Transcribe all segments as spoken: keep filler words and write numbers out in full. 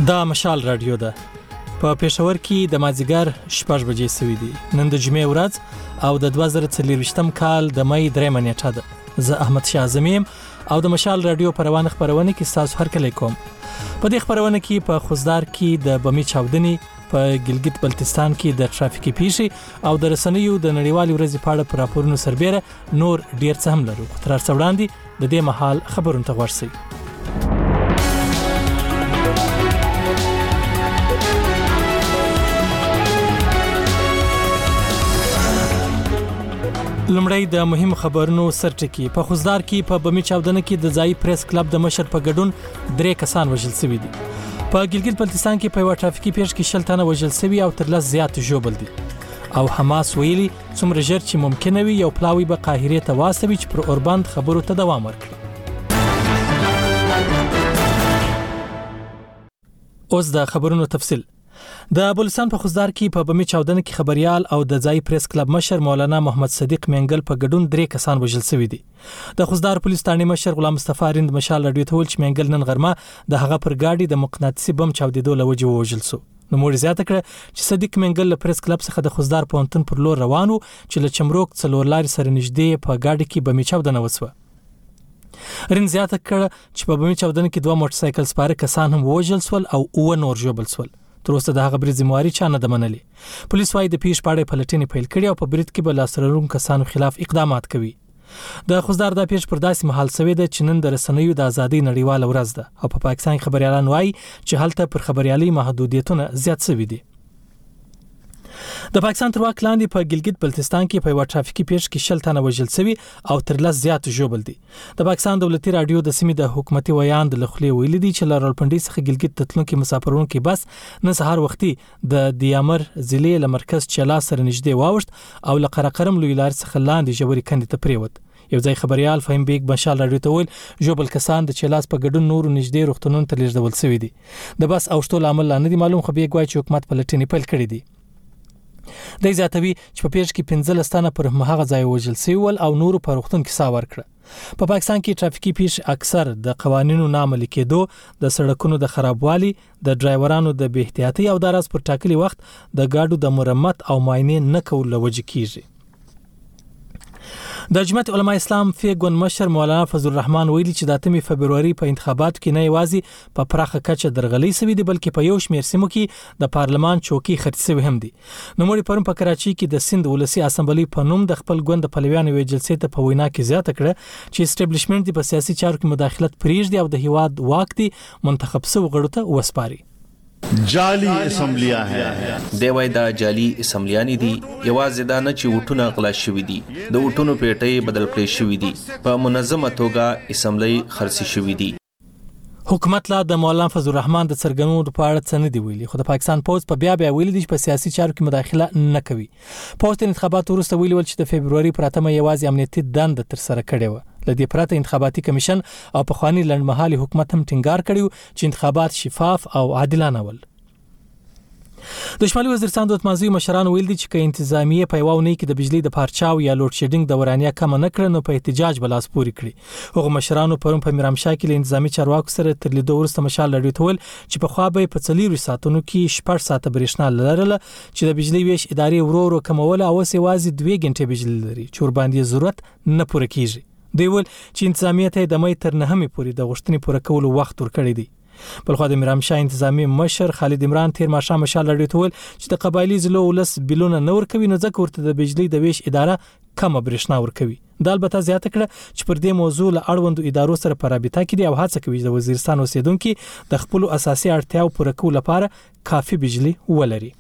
دا مشال رادیو ده. په پېښور کې د مازیګر شپږ بجې سوي دي. نن د جمعې ورځ او د دوه زره څلرویشتم کال د مې درېیمه نیټه ده. زه احمد شاه اعظمي یم او د مشال رادیو په روانه خپرونه کې ستاسو هرکلی کوم. په دې خپرونه کې په خوزدار کې د بمي چاودنې، په ګلګت بلتستان کې د ترافیکي پیښې او د رسنیو د نړیوالې ورځې په اړه په راپورونو سربېره نور ډیر څه هم لرو. خو تر هر څه وړاندې د دې مهال خبرونه ته غوږ شئ. لمړی د مهم خبرونو سرټکی. په خوزدار کې په بمي چاودنه کې د ځای پریس کلب د مشر په ګډون درې کسان وژل شوي دي. په ګلګت بلتستان کې په یو ترافیکي پیښه کې شل تنه وژل شوي او تر لس زیات ژوبل دي. او حماس ویلي څومره ژر چې ممکنه وي یو پلاوی به قاهرې ته واستوي چې پر اوربند خبرو ته دوام ورکړي. اوس د خبرونو تفصیل. د بلوچستان په خوزدار کې په بمي چاودنه کې خبريال او د ځای پریس کلب مشر مولانا محمد صدیق منګل په ګډون درې کسان وژل شوي دي. د خوزدار پولیس ثاني مشر غلام مصطفی رند مشال رادیو ته ویل چې منګل نن غرمه د هغه پر گاډي د مقناطیسي بم چاودېدو له وجې وژل شو. نو موږ زیاته کړه چې صدیق منګل له پریس کلب څخه د خوزدار پونتن پر لور روان و چې له چمروک څلور لارې سره نږدې په گاډي کې بمي چاودنه وسوه. رند زیاته کړه چې په بمي چاودنه کې دوه موټر سایکل سپاره کسان هم وژل شول او اوه نور ژوبل شول. تر اوسه د هغه برید ذمہواري چا نه ده منلې. پولیس وايي د پیښې په اړه پلټنې پیل کړې او په برید کې به لاسرونکو کسانو خلاف اقدامات کوي. د خوزدار د پیښې پر داسې مهال سوي ده چې نن د رسنیو د ازادۍ نړیواله ورځ ده او په پاکستان خبريالان وايي چې هلته پر خبريالي محدودیتونه زیات شوي دي. د پاکستان تر واک لاندې په ګلګت بلتستان کې په یو ترافیکي پیښه کې شل تنه وژل شوي او تر لس زیات ژوبل دي. د پاکستان دولتي رادیو د سیمې د حکومتي ویان د لخلې ویلي دي چې لارلپنډي څخه ګلګت تتلونکي مسافرونکو بس نن سهار وختي د دیامر ضلع له مرکز چلا سره نږدې واوښت او له قرقرم لوی لار څخه لاندې ژورې کندې ته پریوت. یو ځای خبريال فهم بیگ مشال رادیو ته ویل ژوبل کسان د چلاس په ګډون نور نږدې روغتونونو ته لیږدول شوي دي. د بس اوښتو عامل نه دي معلوم، خو بیگ وايي چې حکومت پلټنې پیل کړې دي. د زیاتوي چې په پیښه کې پنځلس تنه پر مهغه ځای وژل شوي ول او نور په روغتون کې ساه ورکړه. په پاکستان کې ترافیکي پیښې اکثر د قوانینو ناعملي کېدو، د سړکونو د خرابوالي، د ډرایورانو د بې احتیاطۍ او د راز پر ټاکلي وخت د ګاډو د مرمت او معاینې نه کولو له وجې کیږي. د جمعیت علماء اسلام فیګون مشر مولانا فضل الرحمن ویلي چې د اتمې فبروري په انتخاباتو کې نه یوازې په پراخه کچه درغلي شوي دي بلکې په یو شمېر سیمو کې د پارلمان چوکۍ خرڅ شوي هم دي. نو موږ پرون په کراچۍ کې د سند ولسی اسمبلی په نوم د خپل ګوند پلویانو یو جلسې ته په وینا کې زیاته کړه چې اسټابلیشمنت په سیاسي چارو کې مداخلت پرېږدي او د هیواد واک دی منتخب شوو غړو ته وسپاري. جعلی اسمبلیاں ہے دی وای دا جعلی اسمبلیانی دي، یوازې دا نه چې وټونه غلا شوي دي، د وټونو پیټۍ بدل کړې شوي دي، په منظمه توګه اسمبلی خرڅ شوي دي. حکومت لا د مولانا فضل الرحمن د څرګندونو په اړه څه نه دی ویلي، خو د پاکستان پوز په بیا بیا ویلي دي چې په سیاسي چارو کې مداخله نه کوي. پوز د انتخاباتو وروسته ویلي ول چې د فبروري پر اتمه یوازې امنیتي دنده ترسره کړې وه. له دې پرته انتخاباتي کمیشن او پخواني لنډمهالي حکومت هم ټینګار کړی چې انتخابات شفاف او عادلانه ول. د شمالي وزیرستان د اتمازي مشران ویل دي چې که انتظامیه په یو ونی کې د بجلی د پارچاو یا لوډ شیډینګ د ورانیا کم نه کړ نو په احتجاج بلاس پوری کړي. هغه مشرانو پرون په میرامشاه کې له انتظامی چارواکو سره تر لیدو وروسته مشال لري تول چې په خوا به په څلور ساعتونو کې شپږ ساعته برېښنا لرله چې د بجلی ویش ادارې ورو ورو کمول او سیوازي دوه غنټې بجلی لري چې ور باندې ضرورت نه پوره کیږي. دی ول چې انتظامیه ته د مې تر نهمې پورې د غوښتنې پوره کولو وخت ورکړی دی. بلخو د میرامشاه انتظامی مشر خالد عمران تیر ماښام مشال لري تول چې د قبایلی ضلعو ولس بیلونه نه ورکوي نو ځکه ورته د بجلی د ویش اداره کم برېښنا ورکوي. دا البته زیاته کړه چې پر دې موضوع له اړوندو ادارو سره په رابطه کې دي او هڅه کوي د وزیرستان اوسیدونکو د خپل اساسي اړتیاو پوره کولو لپاره کافي بجلی ولري.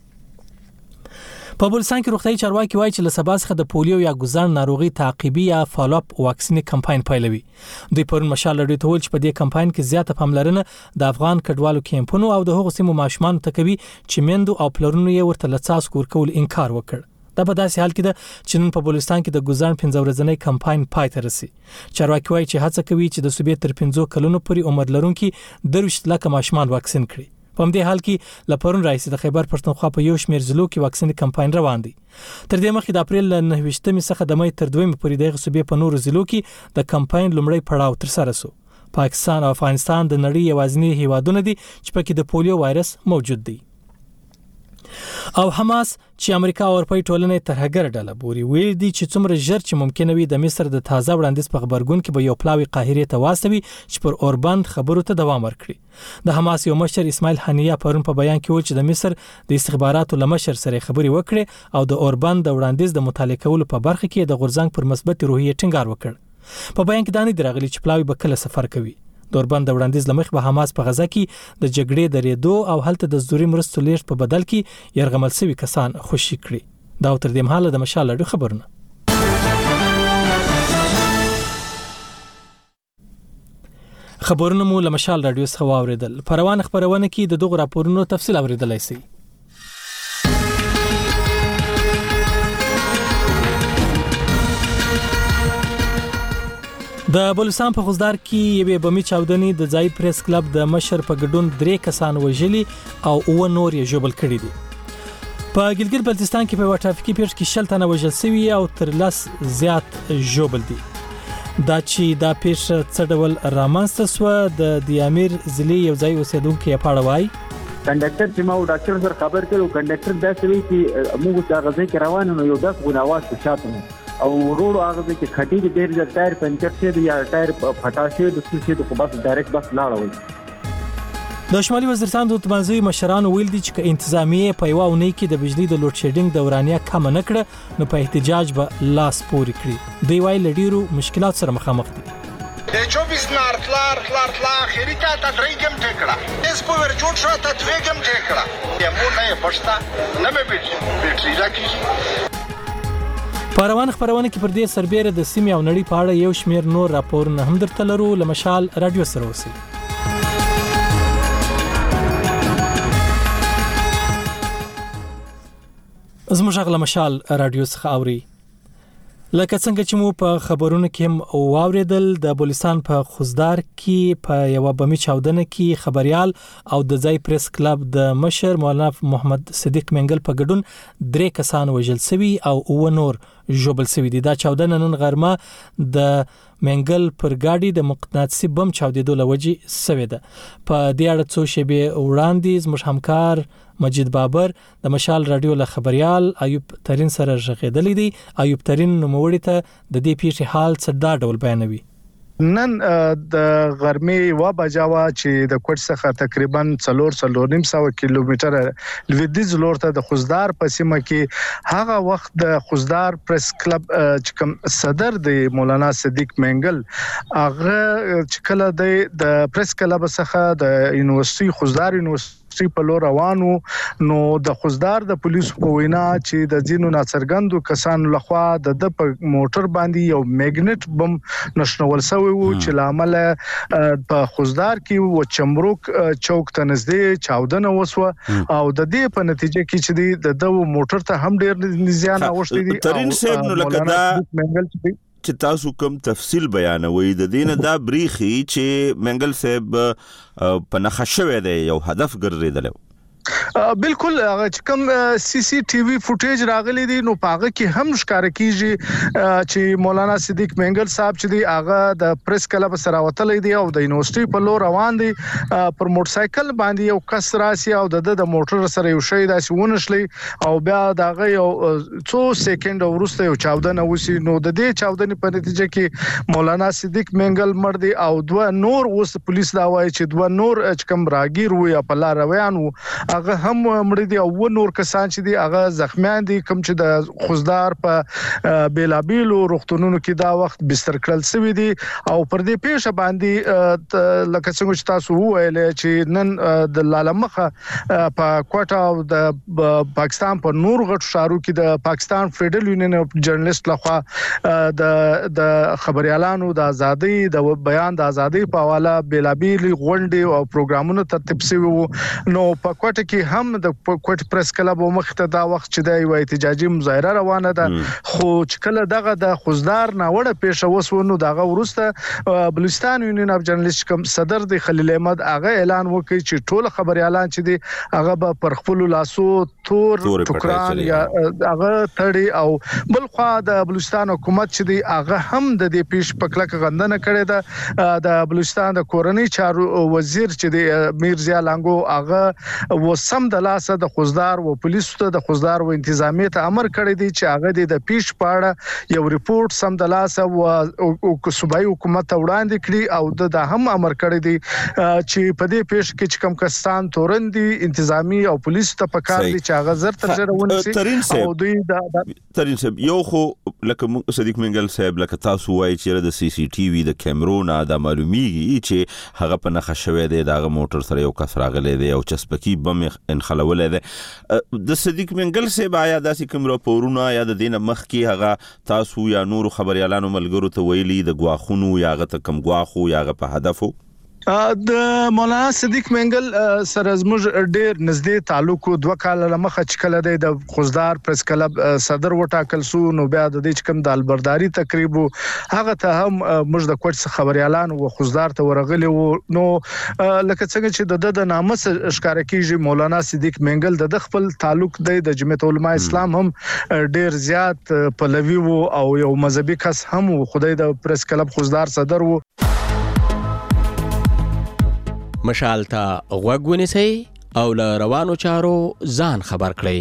په بلوچستان کې روغتیايي چارواکي وایي چې له سبا څخه د پولیو یا ګوزن ناروغي تعقیبي یا فالو اپ واکسیني کمپاین پیلوي. دوی پرون مشال لري ته ویل چې په دې کمپاین کې زیاته پاملرنه د افغان کډوالو کیمپونو او د هغو سیمو ماشومان ته کوي چې میندو او پلرونو یې ورته لڅاس کول انکار وکړ. دا په داسې حال کې ده چې نن په بلوچستان کې د ګوزن پنځه ورځنی کمپاین پای ته رسي. چارواکي وایي چې هڅه کوي چې د صوبې تر پنځو کلونو پورې عمر لرونکي درویشت لکه ماشومان واکسین کړي. په همدې حال کې لپرون رئیس د خیبر پښتونخوا په یو شمېر ضلعو کې واکسیني کمپاین روان دی. تر دې مخکې د اپریل له نهه ویشتمې څخه د مې تر دویمې پورې د صوبې په نورو ضلعو کې د کمپاین لومړی پړاو تر سره شو. پاکستان او افغانستان د نړۍ یوازینی هیوادونه دي چې پکې د پولیو وایرس موجود دی. او حماس چې امریکا او اروپای ټولنې ترهګر ډله بوري ویل دي چې څومره ژر چې ممکن وي د مصر د تازه وړاندیز په خبرګون کې به یو پلاوی قاهره ته واستوي چې پر اوربند خبرو ته دوام ورکړي. د حماس یو مشر اسماعیل هنیه پرون په بیان کې ویل چې د مصر د استخباراتو لمشر سره خبري وکړي او د اوربند د وړاندیز د مطالعه کولو په برخه کې د غورځنګ پر مثبت روحیه ټینګار وکړ. په بیان کې دانه درغلي چې پلاوی به کله سفر کوي. د اوربند د وړاندیز لمخ به حماس په غزا کې د جګړې د ریدو او هلته د زوري مرستو لیږد په بدل کې يرغمل شوی کسان خوشی کړي. دا تر دې مهاله د مشال لړ خبرونه. خبرونه مو له مشال رادیو څخه واوریدل. پروان خبرونه کې د دغه راپورونو تفصیل اوریدلای شئ. د بلوچستان په خوزدار کې یوه بمي چاودنې د ځای پریس کلب د مشر په ګډون درې کسان وژلي او اوه نور یې ژوبل کړي دي. په ګلګت بلتستان کې په یو ټرافیکي پیښه کې شل تنه وژل شوي او تر لس زیات ژوبل دي. دا چې دا پیښه څه ډول رامنځته شوه د دیامیر ضلع یو ځای اوسیدونکو یې په اړه وایي. کنډکټر چې ما او ډاکټر سره خبر کړو کنډکټر داسې وی چې موږ د غزې کې روان نو یو داس غوناواز په شاته او روړو هغه کې خټي کې ډېر ځای ټایر پنچر شي یا ټایر پټا شي د څه شي د بس ډایرکټ بس لاړ. د شمالي وزیرستان د تمازوي مشرانو ویل دي چې انتظامیه په یو اونۍ کې د بجلی د لوډ شیډینګ دورانیه کم نه کړه نو په احتجاج به لاس پوري کړی. دوی وايي لډیرو مشکلات سره مخامخ دي. د چوبیس نار خلار خلار خلا اخیری تا تدریګم ټکړه اس په ور جوړ شو تدریګم ټکړه یم نه پښتا نه مې بیټ بیټری راکې. پروان خبرونه کې پر دې سربېره د سیمې او نړۍ په اړه یو شمېر نور راپورونه هم درته لرو. لمشال رادیو سره اوسئ. زموږ غل مشال رادیو څخه اوري. لکه څنګه چې مو په خبرونو کې هم واوریدل د بلوچستان په خوزدار کې په یو بمي چاودنه کې خبريال او د ځای پریس کلب د مشر مولانا محمد صدیق منګل په ګډون درې کسان وژل شوي او اوه نور ژوبل شوي دي. دا چاودنه نن غرمه د منګل پر ګاډي د مقناطیسي بم چاودېدو لوجي سوي ده. په دې اړه څو شیبې وړاندې زموږ همکار مجید بابر د مشال رادیو له خبريال ایوب ترين سره ژغېدلې دي. ایوب ترين نوموړي ته د دې پیښې حال څه دا ډول بیانوي. نن د غرمې و بجاوه چې د کوټ څخه تقریبا څلور څلور نیم سو کیلومتر لویدیځ لور ته د خوزدار په سیمه کې هغه وخت د خوزدار پریس کلب چې کوم صدر دی مولانا صدیق منګل هغه چې کله د پریس کلب څخه د یونیورسيټي خوزدار یونیورسيټي په لور روانو نو د خوزدار د پولیسو په وینا چې د ځینو ناڅرګندو کسانو لخوا د د موټر باندې یو میګنیټ بم نشنول شوی وو چې لامل په خوزدار کې و چمروک چوک ته نږدې چاودنه وسوه او د دې په نتیجه کې چې د د موټر ته هم ډیر زیان اوښتي دي. ترين صاحب نو لکه دا چې تاسو کوم تفصیل بیانوي د دینه دا بریخي چې منګل صاحب په نخښوي دی یو هدف ګرځیدل. بالکل هغه چې کوم سی سی ټي وي فوټیج راغلي دي نو پاغه کې هم ښکار کیږي چې مولانا صدیق منګل صاحب چې دی هغه د پریس کلب سره وتلې دي او د یونیورسيټي په لور روان دي پر موټر سایکل باندې یو کس راسي او د د موټر سره یو شی داسې ونشلي او بیا دغه یو څو سکند ورسته یو چاودنه وسی نو د دې چاودنې په نتیجه کې مولانا صدیق منګل مړ دي او دوه نور اوس پولیس دا وایي چې دوه نور چې کوم راګیر وي په لار روان وو هغه هم مړ دي او و نور کسان چې دي هغه زخمیان دي کوم چې د خوزدار په بیلابیلو روغتونونو کې دا وخت بستر کړل شوی دي او پر دې پیښه باندې لکه څنګه چې تاسو وویل چې نن د لالمخه په کوټه او د پاکستان په نور غټ شارو کې د پاکستان فدرال یونین اف جرنالست لخوا د د خبريالانو د ازادي د بیان د ازادي په حواله بیلابیل غونډې او پروګرامونه ترتیب شوي وو نو په کوټه کې کې هم د کوټ پریس کلب مخ ته دا وخت چې د یو احتجاجي مظاهره روانه ده خو چې کله دغه د خوزدار ناوړه پیښه وسونه دغه ورسته بلوچستان یونین اف جرنالست کوم صدر د خلیل احمد هغه اعلان وکړي چې ټول خبريالان چې دي هغه به پر خپل لاسو تور ټوکران یا هغه تړي او بل خو د بلوچستان حکومت چې دی هغه هم د دې پیښ په کلک غندنه کړې ده د بلوچستان د کورنۍ چارو وزیر چې دی میرزا لانګو هغه وسم د لاسه د خوزدار او پولیسو ته د خوزدار او انتظامیه ته امر کړی دی چې هغه د پیښ په اړه یو ریپورت سم د لاسه او صوبایي حکومت ته وړاندې کړي او د هم امر کړی دی چې په دې پیښ کې چې کم کسان تورندي انتظامی او پولیسو ته پکار دي چې هغه زر تر زر ونسي او دوی د ترين صاحب یو خو لکه صدیق منګل صاحب لکه تاسو وایي چې د سی سی ټي وي د کیمرونو د معلومیږي چې هغه په نخښه شوی دی د موټر سره یو کس راغلی دی او چسپکی بم انخلولې دی د صدیق منګل صاحب آیا داسې کوم راپورونه یا د دینه مخ کې هغه تاسو یا نور خبريالانو ملګرو ته ویلي د غواخونو یا غته کم غواخو یا غ په هدفو د مولانا صدیق منګل سره زموږ ډېر نږدې تعلق دوه کال لمخه چې کله د خوزدار پریس کلب صدر وټاکل سو نو بیا د دې کوم د البرداري تقریبا هغه ته هم موږ د کوټ خبريالان او خوزدار ته ورغلي وو نو لکه څنګه چې د د نامه ښکار کیږي مولانا صدیق منګل د خپل تعلق د جمعیت علماء اسلام هم ډېر زیات پلوي وو او یو مذهبي کس هم خدای د پریس کلب خوزدار صدر وو مشال ته غوږ ونیسئ او له روانو چارو ځان خبر کړئ.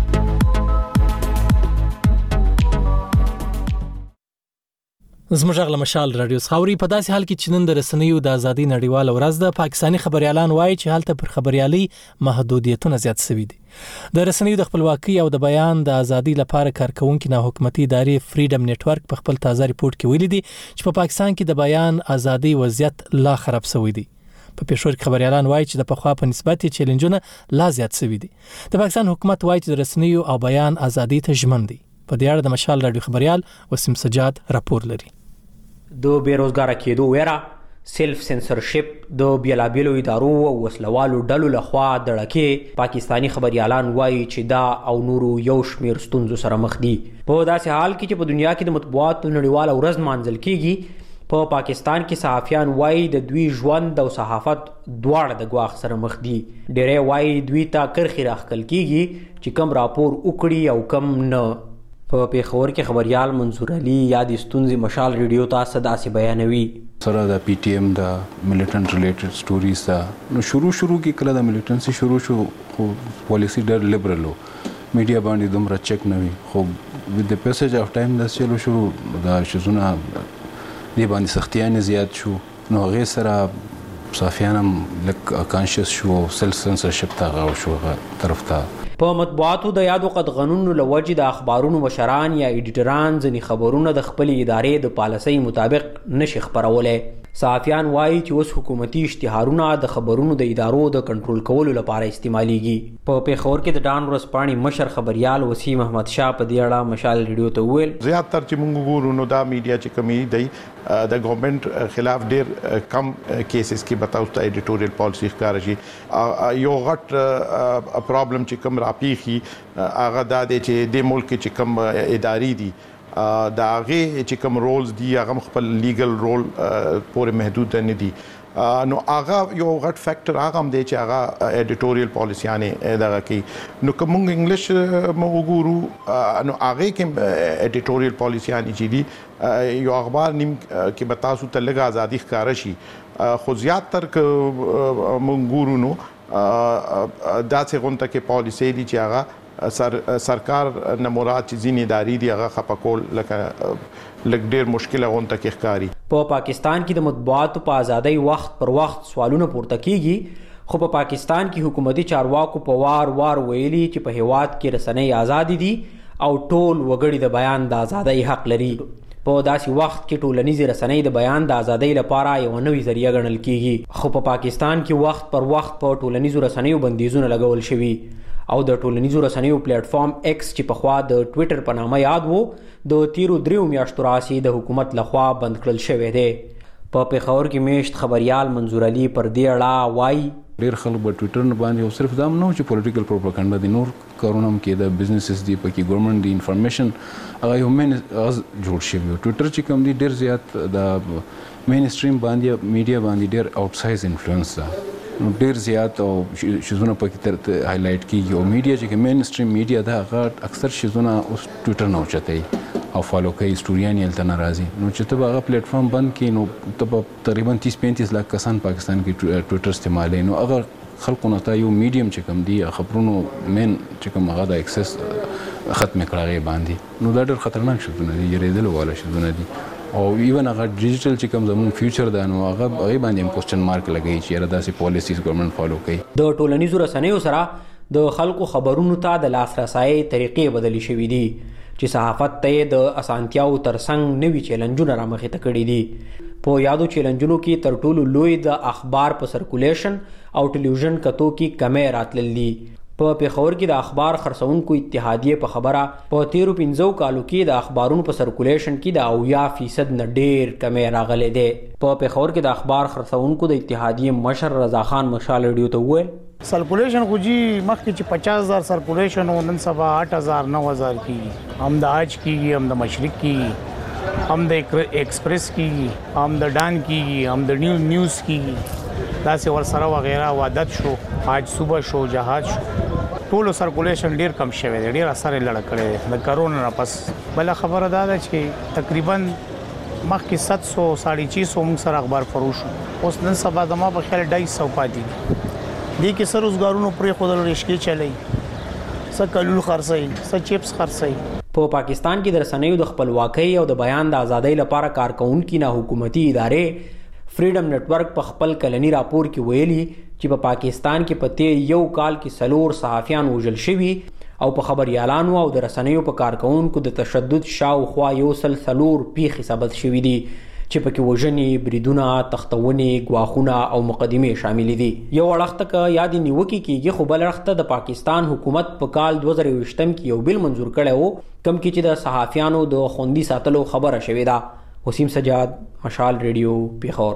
زموږ غل مشال رادیو خاوري په داسې حال کې چې نن د رسنیو د ازادي نړیواله ورځ ده پاکستاني خبريالان وایي چې حالت پر خبريالي محدودیتونه زیات شوي دي. د رسنیو د خپلواکۍ او د بیان د ازادي لپاره کارکونکو نه حکومتي ادارې فریډم نتورک په خپل تازه ریپورت کې ویلي دي چې په پاکستان کې د بیان ازادي وضعیت لا خراب شوی دی. په پېښور کې خبريالان وایي چې د پخوا په نسبت چیلنجونه لا زیات شوي دي. د پاکستان حکومت وایي چې د رسنیو او بیان ازادي ته ژمن دي. په دې اړه د مشال رادیو خبريال وسیم سجاد راپور لري. د بیروزګار کېدو ویره سیلف سنسرشپ د بیلابیلو ادارو او وسلوالو ډلو لخوا د ړکې پاکستانی خبريالان وایي چې دا او نورو یو شمیر ستونزو سره مخ دي. په داسې حال کې چې په دنیا کې د مطبوعاتو نړیواله ورځ مانځل کیږي په پا پاکستان کې صحافیان وایي د دوی ژوند او صحافت دواړه د ګواښ سره مخ دي. ډېری وایي دوی ته کرښې راښکل کیږي چې کم راپور وکړي او کم نه. په پیښور کې خبريال منصور علي یا د ستونزې مشال ریډیو ته داسې بیانوي. سره د پی ټی ایم د ملیټنټ ریلیټډ سټوریز دا نو شروع شروع کې کله د ملیټنسي شروع شو خو پالیسی ډېر لیبرل وو میډیا باندې دومره چک نه وي خو with the passage of time دا چلو شروع دا شزونه دی باندې سختیان زیات شو نو هغه سره صحافیان هم لک کانشس شو سیلف سنسرشپ ته شو طرف ته په مطبوعاتو د یادو قدغنونو لوجه د اخبارونو مشران یا ایډیټران ځنی خبرونه د خپل ادارې د پالیسۍ مطابق نشي خبرولای. صحافیان وایي چې اوس حکومتي اشتهارونه د خبرونو د ادارو د کنټرول کولو لپاره استعماليږي. په پیښور کې د ډان ورسپاڼي مشر خبريال وسیم احمد شاه په دې اړه مشال ریډیو ته وویل زیاتره چې موږ ګورو نو دا میډیا چې کمی دی د ګورنمنت خلاف ډېر کم کیسز کې بتاو ته ایډیټوریل پالیسی ښکار شي. یو غټ پرابلم چې کم راپیخي هغه دا دی چې د ملک چې کم ادارې دي دا هغه چې کوم رولز دي هغه خپل لیګل رول پورې محدود نه دي نو هغه یو غټ فیکٹر هغه هم دی چې هغه ایډیټوریل پالیسیانه دغه کې نو کوم انګلیش مو وګورو نو هغه کې ایډیټوریل پالیسیانه چې دي یو اخبار نیم کې بتاسو ته لږه ازادي ښکار شي خو زیات تر مونږ ګورو نو دا څنګه غونټه کې پالیسی دي چې هغه سر سرکار نه مراد چې ځینې ادارې دي هغه خپکول لکه لږ ډېر مشکله غونټه کې ښکاري. په پاکستان کې د مطبوعاتو په ازادۍ وخت پر وخت سوالونه پورته کیږي خو په پاکستان کې حکومتي چارواکو په وار وار ویلي چې په هیواد کې رسنۍ آزاد دي او ټول وګړي د بیان د ازادۍ حق لري. په داسې وخت کې ټولنیزې رسنۍ د بیان د ازادۍ لپاره یو نوې ذریعہ ګڼل کیږي خو په پاکستان کې وخت پر وخت په ټولنیزو رسنیو بندیزونه لګول شوي او د ټولنیزو رسنیو پلیټ فارم ایکس چې پخوا د ټویټر په نامه یاد وو د تیرو دریو میاشتو راهیسې د حکومت لخوا بند کړل شوی دی. په پیښور کې میشت خبريال منصور علي پر دې اړه وایي ډیر خلک په ټوئیټر نه باندې او صرف دا نه چې پولیټیکل پروپاګاندا دي، نور کارونه هم کېده، بزنسز دي، پکې ګورنمنت دی، انفارمیشن هغه یو مین جوړ شوی. ټوئیټر چې کوم دی ډیر زیات د مین سټریم باندې میډیا باندې ډیر آوټ سایز انفلوئنس ده، نو ډیر زیات او شیزونه پکې تر هایلایټ کیږي. او میډیا چې مین سټریم میډیا ده هغه اکثر شیزونه اوس ټوئیټر نه اوچتای او فالو کوي، سټوریان یې تل ناراضي. نو چې ته هغه پلیټ فارم بند کړي نو ته تقریبا تیس پینتیس لک کسان پاکستان کې ټوئیټر استعمالوي، نو هغه خلکو نه ته یو میډیم چې کوم دی خبرونو مین چې کوم هغه د اکسس ختم کړی باندې، نو دا ډېر خطرناک شونه دي، یریدل والا شونه دي. او ایون هغه ډیجیټل چې کوم زموږ فیوچر ده نو هغه هغه باندې کوېسچن مارک لګی چې را داسې پالیسیز ګورنمنت فالو کوي. د ټولنیزو رسنیو سره د خلکو خبرونو ته د لاسرسي طریقې بدلی شوې دي چې صحافت ته د اسانتیاو ترڅنګ نوي چیلنجونه رامخې ته کړي دي. په یادو چیلنجونو کې تر ټولو لوی د اخبار په سرکولیشن او ټلویزیون کتو کې کمې راتلل دي. په پیښور کې د اخبار خرڅونکو اتحادیې په خبره په تیرو پنځو کالو کې د اخبارونو په سرکولیشن کې د اویا فیصد نه ډېر کمې راغلې ده. په پیښور کې د اخبار خرڅونکو د اتحادیې مشر رضا خان مشال ریډیو ته وویل سرکولیشن خو جی مخکې چې پچاس هزار سرکولیشن و نن سبا آټ هزار نو هزار کیږي، هم د آج کیږي، هم د مشرق کیږي، هم د ایکسپریس کیږي، هم د ډان کیږي، هم د نیو نیوز کیږي، داسې ورسره وغیرہ عادت شو، آج صبح شو، جهاد شو، ټولو سرکولیشن ډیر کم شوی دی، ډیر اثر یې لړ کړی دی د کرونا نه پس. بل خبره دا ده چې تقریبا مخکې سات سو ساڑھے چھ سو موږ سره اخبار فروش، اوس نن سبا د ما په خیال ډای سو پاتې دي. دې کې سر روزګارونو پرې خودل رشکې چلای، څه کلول خرڅي، څه چپس خرڅي. په پاکستان کې د رسنیو د خپلواکۍ او د بیان د ازادۍ لپاره کارکونکو نه حکومتي ادارې فریډم نتورک په خپل کلنی راپور کې ویلي چې په پاکستان کې په تیر یو کال کې سلور صحافیان وژل شوي او په خبريالانو او د رسنیو په کارکونکو د تشدد شاوخوا یو سل سلور پیښې ثبت شوي دي چې پکې وژنې، بریدونه، تختونې، ګواښونه او مقدمې شامل دي. یو اړخته که یاد نیوکې کېږي خو بل اړخته د پاکستان حکومت په کال دوه زره یوویشتم کې یو بیل منظور کړی و کوم کې چې د صحافیانو د خوندي ساتلو خبره شوې ده. وسیم سجاد، مشال ریډیو، پیښور.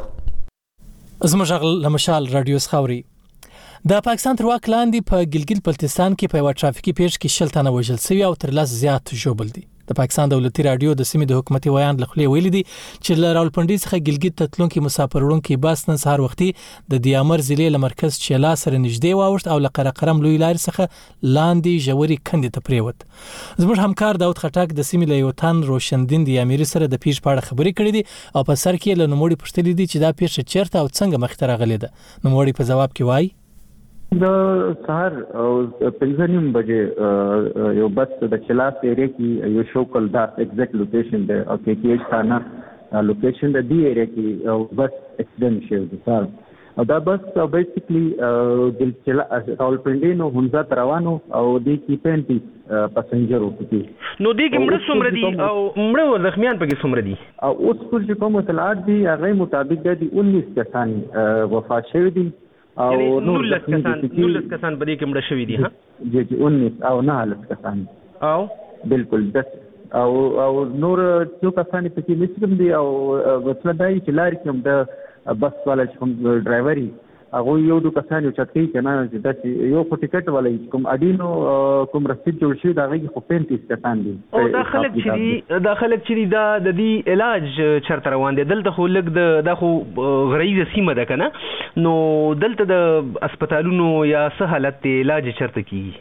زموږ غل مشال رادیو سخاوري. د پاکستان تر واک لاندې په ګلګت بلتستان کې په یو ټرافیکي پیښه کې شل تنه وژل شوي او تر لس زیات ژوبل دي. د پاکستان دولتي رادیو د سیمې د حکومتي ویاند لخوا ویلي دي چې له راولپنډي څخه ګلګت ته تلونکي مسافر وړونکي بس نن سهار وختي د دیامر ضلع له مرکز چیلا سره نږدې واوښت او له قرقرم لوی لارې څخه لاندې ژورې کندې ته پریوت. زموږ همکار داود خټک د سیمې له یو تن روشندین د امیر سره د پیښ په اړه خبرې کړې دي او په سر کې له نوموړي پوښتنې دي چې دا پیښه چیرته او څنګه مخ ته راغلې ده. نوموړي په جواب کې وایي د سهار پنځه نیم بجې یو بس د چلاس ایریا کې یو شوکل دا ایگزیکټ لوکیشن دی او کې کې ثانا لوکیشن د دی ایریا کې بس اکسیډنټ شوی دی سر او دا بس بیسیکلی د چلا راولپنډي نو همزه روانو او د کې پینتیس پاسنجر وکړي. نو دې کې مړ څومره دي او مړ زخمیان پکې څومره دي؟ او اوس پر کوم اطلاعات دي هغه مطابق د انیس کسان وفات شوي دي او نولس کسان نولس کسان په دې کې مړ شوي دي. ها جی جی انیس او نهلس کسان او بالکل دس او او نور څو کسان پکې نسبم دي او مثلا دای چې لارې کوم د بس والا کوم ډرایوري هغه یو دو کسان یو چټکی کنه چې دا یو خو ټیکټ ولای کوم اډینو کوم رسید جوړ شي دا غي خو پینتیس کسان دي او دا خلک چې دا خلک چې دا د دې علاج چرته روان دي دلته خو لګ د خو غریزه سیمه ده کنه نو دلته د هسپتالونو یا څه حالت ته علاج چرته کیږي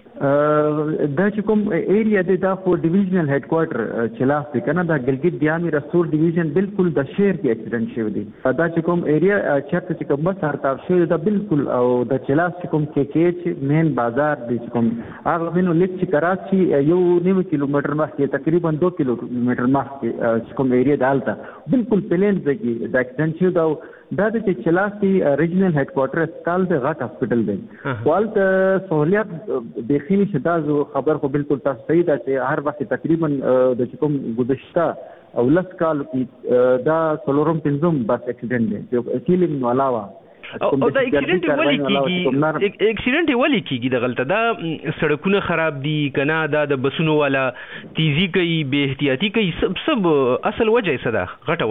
دا چې کوم ایریا دی دا خو ډیویژنل هډ کوارټر چلاف دی کنه دا ګلګت دیامي رسول ډیویژن بالکل د شهر کې اکسیډنټ شوی دی دا چې کوم ایریا چرته چې کوم بس هرتاو شوی دا بالکل او د چلاف چې کوم کې کې مین بازار دی چې کوم هغه منو لیک چې کراچي یو نیم کیلومتر مخکې تقریبا دوه کیلومتر مخکې چې کوم ایریا دالته بالکل پلین ځای د اکسیډنټ شوی دا دا د چلاف کې ریجنل هډ کوارټر هسپتال دی غټ هسپتال دی والت سہولیت بخینی شدا خبر خو بالکل تاسو صحیح ده چې هر وخت تقریبا د کوم گذشته او لس کال کې دا څلورم پنځم بس اکسیډنټ دی یو کیلینګ نو علاوه او دا اکسیډنټ ولې کیږي اکسیډنټ ولې کیږي د غلطه دا سړکونه خراب دي کنه دا د بسونو والا تیزی کوي به احتیاطي کوي سب سب اصل وجه څه ده غټه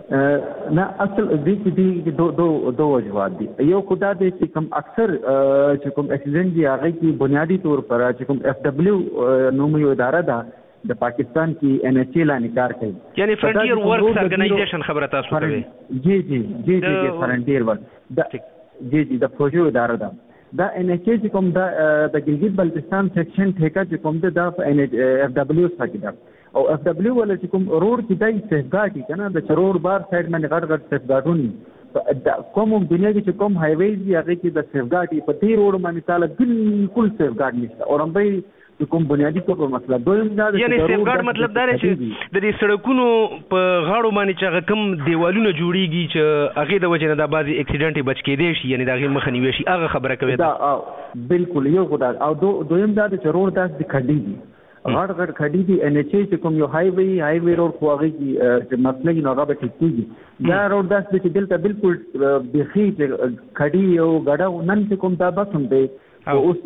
وجه نه اصل دې کې دو دو دو وجوهات دي یو خدا دې چې کوم اکثر چې کوم اکسیډنټ دی هغه کې بنیادی طور پر چې کوم اف ډبلیو نوم یو اداره ده د پاکستان کې ان ایچ ای لاندې کار کوي یعنی فرنټیر ورکس ارګنایزیشن خبره تاسو کوي جی جی جی جی فرنټیر ورک جی جی د فوجي اداره ده دا ان ایچ ای کوم دا د ګلګت بلتستان سیکشن ټیکا چې کوم د اف ډبلیو څخه ده او اف ډبلیو ول چې کوم روډ کې دای سیفګارډ کنه د چرور بار سایډ باندې غټ غټ سیفګارډونه کوم دنیا کې چې کوم های ویز دی هغه کې د سیفګارډ په دې روډ باندې تعالی بالکل سیفګارډ نشته او هم به کوم بنیادی طور پر مسله دویم دا یعنی سیفګارډ مطلب دا دی چې د دې سړکونو په غاړو باندې چې هغه کوم دیوالونه جوړیږي چې هغه د وجه نه د بعضی اکسیډنټ بچ کېدې شي یعنی دا هغه مخه نیول شي هغه خبره کوي دا بالکل یو خدای او دویم دا چې روډ داس د کډی دي غړ غړ کډی دي ان ایچ ای چې کوم یو های وی های وی روډ خو هغه چې مسله نه هغه به ټیک کیږي دا روډ داس چې دلته بالکل بخي چې کډی یو غډا نن چې کوم دا بس هم دی اوس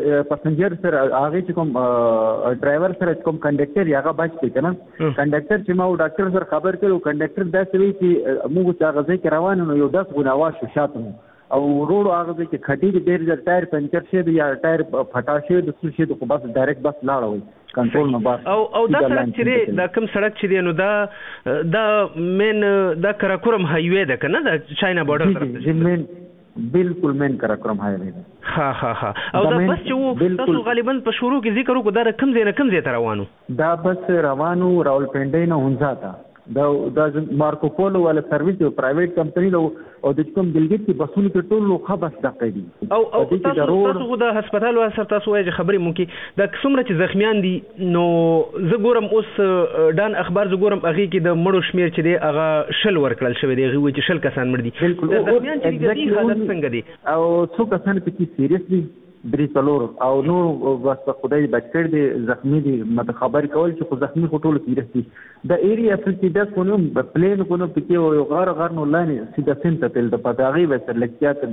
پسنجر سره هغه چې کوم ډرایور سره کوم کنډکټر یاغه بچ دی کنه کنډکټر چې ما او ډاکټر سره خبر کړو کنډکټر دا سوي چې موږ چې هغه ځای کې روان نو یو داس غناوا شو شاته او روډ هغه ځای کې خټي دې ډېر ځل ټایر پنچر شي یا ټایر فټا شي د څه شي د بس ډایرکټ بس لاړ وي کنټرول نه بس او او دا سړک چې دا کوم سړک چې نو دا دا مین دا کراکورم هایوی ده کنه دا چاینا بارډر طرف ته مین بالکل مین کراکورم هایوی ده ها ها ها او دا بس چې تاسو غالبا په شروع کې ذکر وکړو دا کم ځای نه کم ځای ته روانو دا بس روانو راولپنډۍ نه هونځا تا دا د مارکو پولو ولا سرویس یو پرایویټ کمپنی له او د کوم ګلګت کې بسونه کې ټول لو خبر دقه دي او او تاسو د هسپتال او سره تاسو یې خبرې مو کې د څومره چې زخمیان دي نو زه ګورم اوس ډان اخبار زه ګورم هغه کې د مړو شمیر چې دی هغه شل ورکړل شوی دی هغه چې شل کسان مړ دي د زخمیان چې دي حالت څنګه دي او څو کسان پکې سیریس دي درې څلور او نور بس خدای بچ کړ دي زخمی دي مته خبر کول چې خو زخمی خو ټول سیریس دي د ایریا افریقي د کوم پلین کوم پکې یو غار غار نو لاندې سیده سنت تل د پداغي وسر لکيات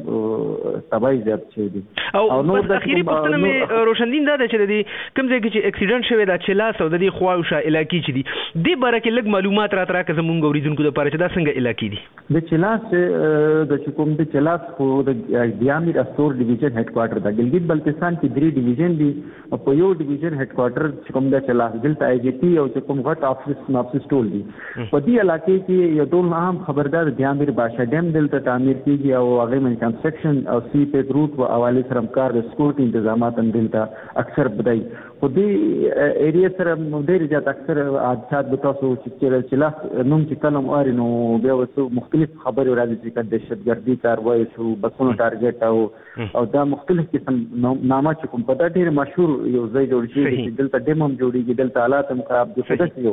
تبای زیات شي دي او نو د اخیری پښتنه مې روشندین دا چې د کوم ځای کې چې اکسیډنټ شوی دا چې لاس او د دې خواوشه علاقې چې دي د باره کې لږ معلومات را تراکه زمونږ اوریدونکو لپاره چې دا څنګه علاقې دي د چلاس د کوم د چلاس خو د دیامیر استور ډیویژن هډ کوارټر د ګلګت بلتستان کې درې ډیویژن دي په یو ډیویژن هډ کوارټر چې کوم د چلاس دلته آی جی ټي او چې کوم غټ افیس نافس ټول دي په دې علاقې کې یو ټول عام خبردار دیامیر بادشاہ ډیم دلته تعمیر کیږي او هغه من کنسټرکشن او سی پیډ روټ او حواله سره کار د سکیورټي تنظیمات هم دلته اکثر بدای په دې ایریا سره ډېر زیات اکثر حادثات به تاسو چې چلاس نوم چې کلم اوري نو بیا وسو مختلف خبرو راځي چې دهشتګردي کاروای شو بسونو ټارګټ او او دا مختلف قسم نامه چې کوم په دا ډېر مشهور یو ځای جوړ شي چې دلته ډیم هم جوړیږي دلته حالات هم خراب دي څه یو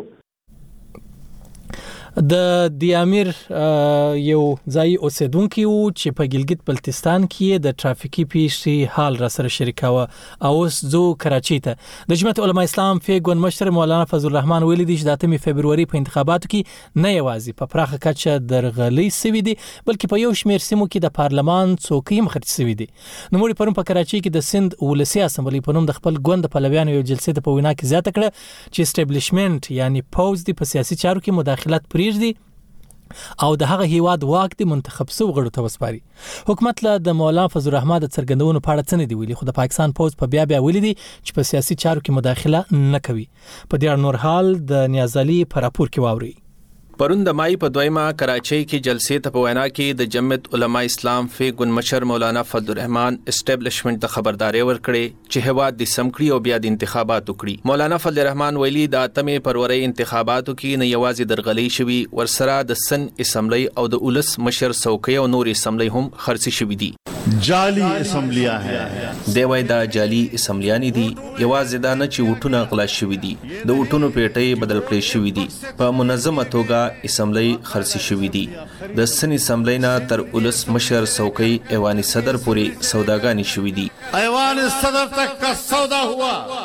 د دیامیر یو ځای اوسیدونکو چې په ګلګت بلتستان کې د ټرافیکي پیښې حال را سره شریکاوه او اوس زو کراچۍ ته د جمعیت علماء اسلام فیګون مشر مولانا فضل الرحمن ویلي دی چې د اتمې فبرवरी په انتخاباتو کې نه یوازې په پراخه کچه درغلي سوي دي بلکې په یو شمېر سیمو کې د پارلمان څوکۍ هم خرڅ سوي دي نو موږ پرون په کراچۍ کې د سند ولسی اسمبلی په نوم د خپل ګوند پلویانو یو جلسې ته په وینا کې زیاته کړه چې اسټابلیشمنت یعنی پوز دی په سیاسي چارو کې مداخلت پریږدي او د هغه هیواد واک د منتخب سو غړو ته وسپاري حکومت له د مولانا فضل الرحمن د څرګندونو په اړه څه نه دی ویلي خو د پاکستان پوز په بیا بیا ویلي دي چې په سیاسي چارو کې مداخله نه کوي په دې اړه نور حال د نیازالي په راپور کې واوري پرون د مای په دویمه کراچۍ کې جلسې ته په وینا کې د جمعیت علماء اسلام فیګون مشر مولانا فضل الرحمن اسټابلیشمنت ته خبرداري ورکړې چې هواد د سمکړي او بیا د انتخابات وکړي مولانا فضل الرحمن ویلي د اتمې فروری انتخاباتو کې نه یوازې درغلي شوي ورسره د سن اسمبلی او د اولس مشر څوکۍ او نور اسمبلی هم خرڅ شوي دي جعلی اسمبلیاں ہے دی وای دا جعلی اسمبلیانی دي یوازې دا نه چې وټونه غلا شوي دي د وټونو پیټۍ بدل کړې شوي دي په منظمه توګه اسمبلی خرڅ شوي دي د سن اسمبلی نه تر اولس مشر څوکۍ ایوان صدر پورې سوداګانی شوي دي ایوان صدر تک کا سودا ہوا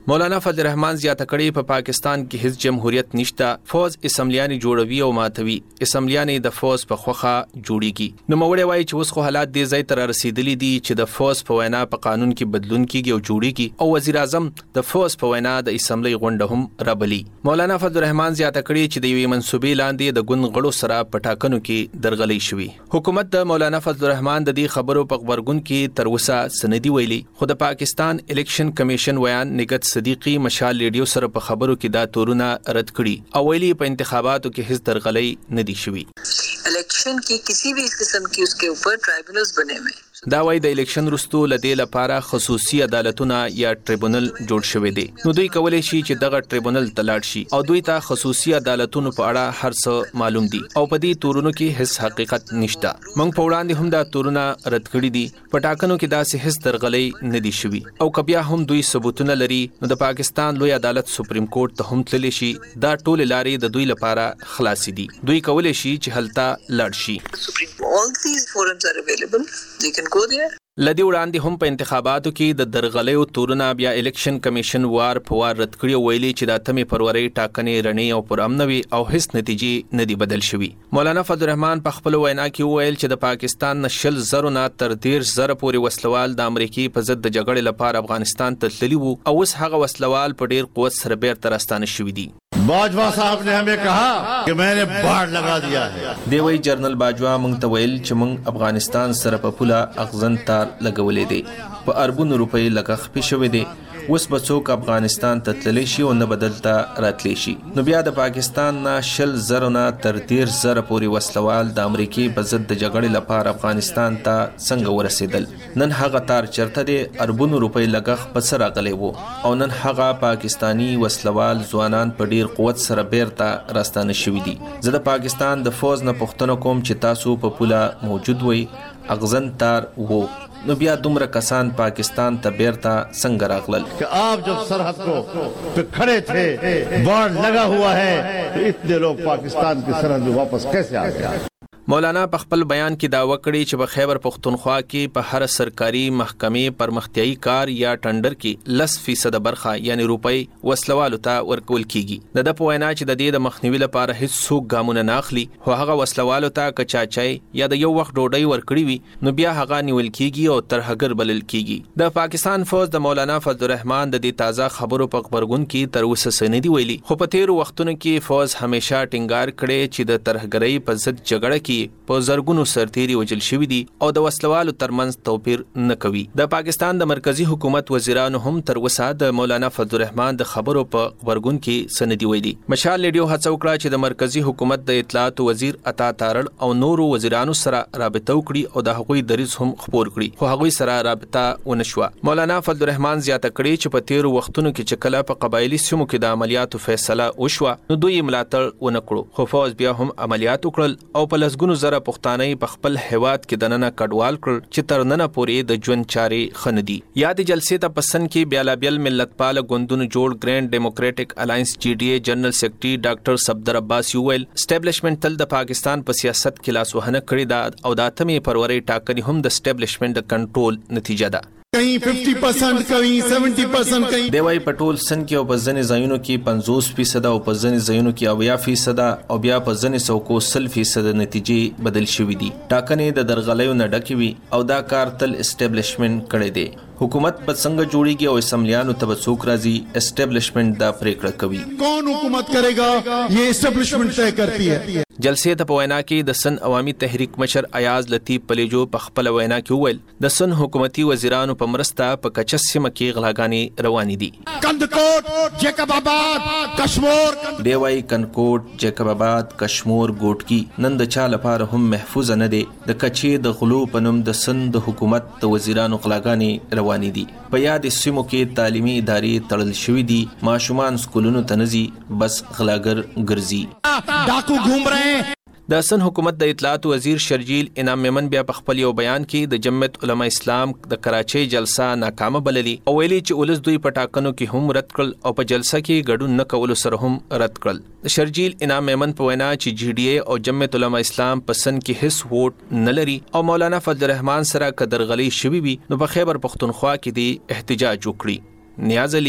مولانا فضل الرحمن زیاته کړي په پا پاکستان کې هیڅ جمهوریت نشته، فوز اسمبلیانی جوړوي او ماتوي، اسمبلیانی د فوز په خوخه جوړیږي. نو موړی وایي چې اوس خو حالات دې ځای تر رسیدلي دي چې د فوز په وینا په قانون کې بدلون کیږي او جوړیږي، او وزیر اعظم د فوز په وینا د اسمبلی غونډه هم رابلی. مولانا فضل الرحمن زیاته کړي چې د یوې منسوبې لاندې د ګوند غړو سره په ټاکنو کې درغلي شوي. حکومت د مولانا فضل الرحمن د دې خبرو په خبرګون کې تر اوسه سندي ویلي، خو د پاکستان الیکشن کمیشن ویان نگت صدیقی مشال ریډیو سره په خبرو کې دا تورونه رد کړي او ویلي په انتخاباتو کې هیڅ درغلي نه دي شوي. Election की किसी भी किस्म की उसके ऊपर ट्राइब्यूनल्स बने हुए. دا وایي د الیکشن وروسته لدې لپاره خصوصي عدالتونه یا ټریبونل جوړ شوی دی. نو دوی کولی شي چې دغه ټریبونل ته لاړ شي او دوی ته خصوصي عدالتونو په اړه هر څه معلوم دي او په دې تورونو کې هیڅ حقیقت نشته. موږ په وړاندې هم دا تورونه رد کړي دي. په ټاکنو کې داسې هیڅ درغلي نه دي شوي او کبیا هم دوی ثبوتونه لري نو د پاکستان لوی عدالت سپریم کورټ ته هم تللی شي. دا ټول لارې د دوی لپاره خلاصې دي. دوی کولی شي چې هلته لاړ شي. All these forums are available. They can go there. لدی وړاندې هم په انتخاباتو کې د درغلیو تورونه بیا الیکشن کمیشن وار په وار رد کړي او ویلي چې د اتمې فروری ټاکنې رڼې او پرامن وي او هیڅ نتیجې نه دي بدل شوي. مولانا فضل الرحمن په خپل وینا کې وویل چې د پاکستان نه شل زرو نه تر دېرش زره پورې وسلوال د امریکای په ضد د جګړې لپاره افغانستان ته تللي وو او اوس هغه وسلوال په ډیر قوت سره بیرته راستانه شوي دي. बाजवा साहब ने हमें कहा कि मैंने बाढ़ लगा दिया है. دیوی جنرال باجوا مونږ ته ویل چې مونږ افغانستان سره په پوله اغزن تار لګولې دي، په اربونو روپۍ لګښ پې شوی دی. اوس به څوک افغانستان ته تللی شي او نه بدلته راتلی شي. نو بیا د پاکستان نه شل زرو نه تر دېرش زره پورې وسلوال د امریکای په ضد د جګړې لپاره افغانستان ته څنګه ورسېدل؟ نن هغه تار چرته دی، اربونو روپۍ لګښ په څه راغلی وو او نن هغه پاکستانی وسلوال ځوانان په ډیر قوت سره بیرته راستانه شوي دي. زه د پاکستان د فوز نه پوښتنه کوم چې تاسو په پوله موجود وئ، اغزن تار وو، نو بیا دومره کسان پاکستان ته بیرته څنګه راغلل؟ کہ آپ جب سرحد کو پہ کھڑے تھے باڑ لگا ہوا ہے تو اتنے لوگ پاکستان کی سرحد میں واپس کیسے آ گئے؟ مولانا په خپل بیان کې داوا کړی چې په خیبر پختونخوا کې په هر سرکاري محکمې پرمختیایي کار یا ټندر کې لس فیصد برخه یعنی روپۍ وسلوالو ته ورکول کیږي. د د په وینا چې د دې د مخنیوي لپاره هیڅ څوک ګامونه نه اخلي، خو هغه وسلوالو ته کچاچای یا د یو وخت ډوډۍ ورکړي وي نو بیا هغه نیول کیږي او ترهګر بلل کیږي. د پاکستان فوج د مولانا فضل الرحمن د دې تازه خبرو په خبرګون کې تر اوسه سندي ویلي، خو په تیرو وختونو کې فوج همیشه ټینګار کړي چې د ترهګرۍ په ضد جګړه کې په زرګونو سرتیري وجل شوي دي او د وسلوالو ترمنځ توپیر نه کوي. د پاکستان د مرکزی حکومت وزیرانو هم تر اوسه د مولانا فضل الرحمن د خبرو په خبرګون کې سندي ویلي. مشال ریډیو هڅه وکړه چې د مرکزی حکومت د اطلاعات وزیر عطا تارړ او نورو وزیرانو سره رابطه وکړي او د هغوی دریځ هم خبر کړي، خو هغوی سره رابطه ونه شوه. مولانا فضل الرحمن زیاته کړي چې په تیرو وختونو کې چې کله په قبایلی سیمو کې د عملیاتو فیصله وشوه نو دوی ملاتړ ونه کړو، خو فوج بیا هم عملیات وکړل او په لسګونو زره پښتانه په خپل هیواد کې دننه کډوال کړ چې تر ننه پورې د ژوند چارې خندي. یاد جلسې ته پسند کې بیلابیل ملت پال ګوندونو جوړ ګرینډ ډیموکراټک الاینس جی ډی اے جنرال سیکریټري ډاکټر صفدر عباس ویل اسټابلیشمنت تل د پاکستان په سیاست کې لاس وهنه کړې ده او د اتمې فروری ټاکنې هم د اسټابلیشمنت د کنټرول نتیجه ده. کہیں پچاس پرسنٹ کہیں ستر پرسنٹ کہیں دیوای پټول سن کې او په ځنې ځایونو کې پنځوس فیصد او په ځنې ځایونو کې اویا فیصد او بیا په ځنې څوکو سل فیصد نتیجې بدل شوې دي. ټاکنې د درغلیو نه ډکې وي او دا کار تل اسټابلیشمنت کړی دی. حکومت په څنګه جوړیږي او اسمبلیانو ته څوک راځي، اسټابلیشمنت دا پریکړه کوي. کون حکومت کرے گا یہ اسټابلیشمنت طے کرتی ہے. جلسې ته په وینا کې د سن عوامي تحریک مشر ایاز لطیف پلیجو په خپل وینا کې وویل د سن حکومتي وزیرانو په مرسته په کچس سیمه کې غلاګانې روانې دي. کندکوټ، جیکب آباد، کشمور، دیوای کنکوټ، جیکب آباد، کشمور، ګوټکی نن د چا لپاره هم محفوظ نه دي. د کچې د غلو په نوم د سن د حکومت د وزیرانو غلاګانې روانې دي. په یاد سیمو کې تعلیمي ادارې تړل شوې دي، ماشومان سکولونو ته نه ځي، بس غلاګر ګرځي. ډاکو گھوم رہے ہیں. د سن حکومت د اطلاعات وزیر شرجیل انعام میمن بیا په خپل یو بیان کې د جمعیت علماء اسلام د کراچۍ جلسه ناکامه بللي او ویلي چې ولس دوی په ټاکنو کې هم رد کړل او په جلسه کې ګډون نه کولو سره هم رد کړل. شرجیل انعام میمن په وینا چې جی ډی اے او جمعیت علماء اسلام په سن کې هیڅ ووټ نه لري او مولانا فضل الرحمن سره کدرغلي شوي وي نو په خیبر پختونخوا کې دی احتجاج وکړي. نیاز علي،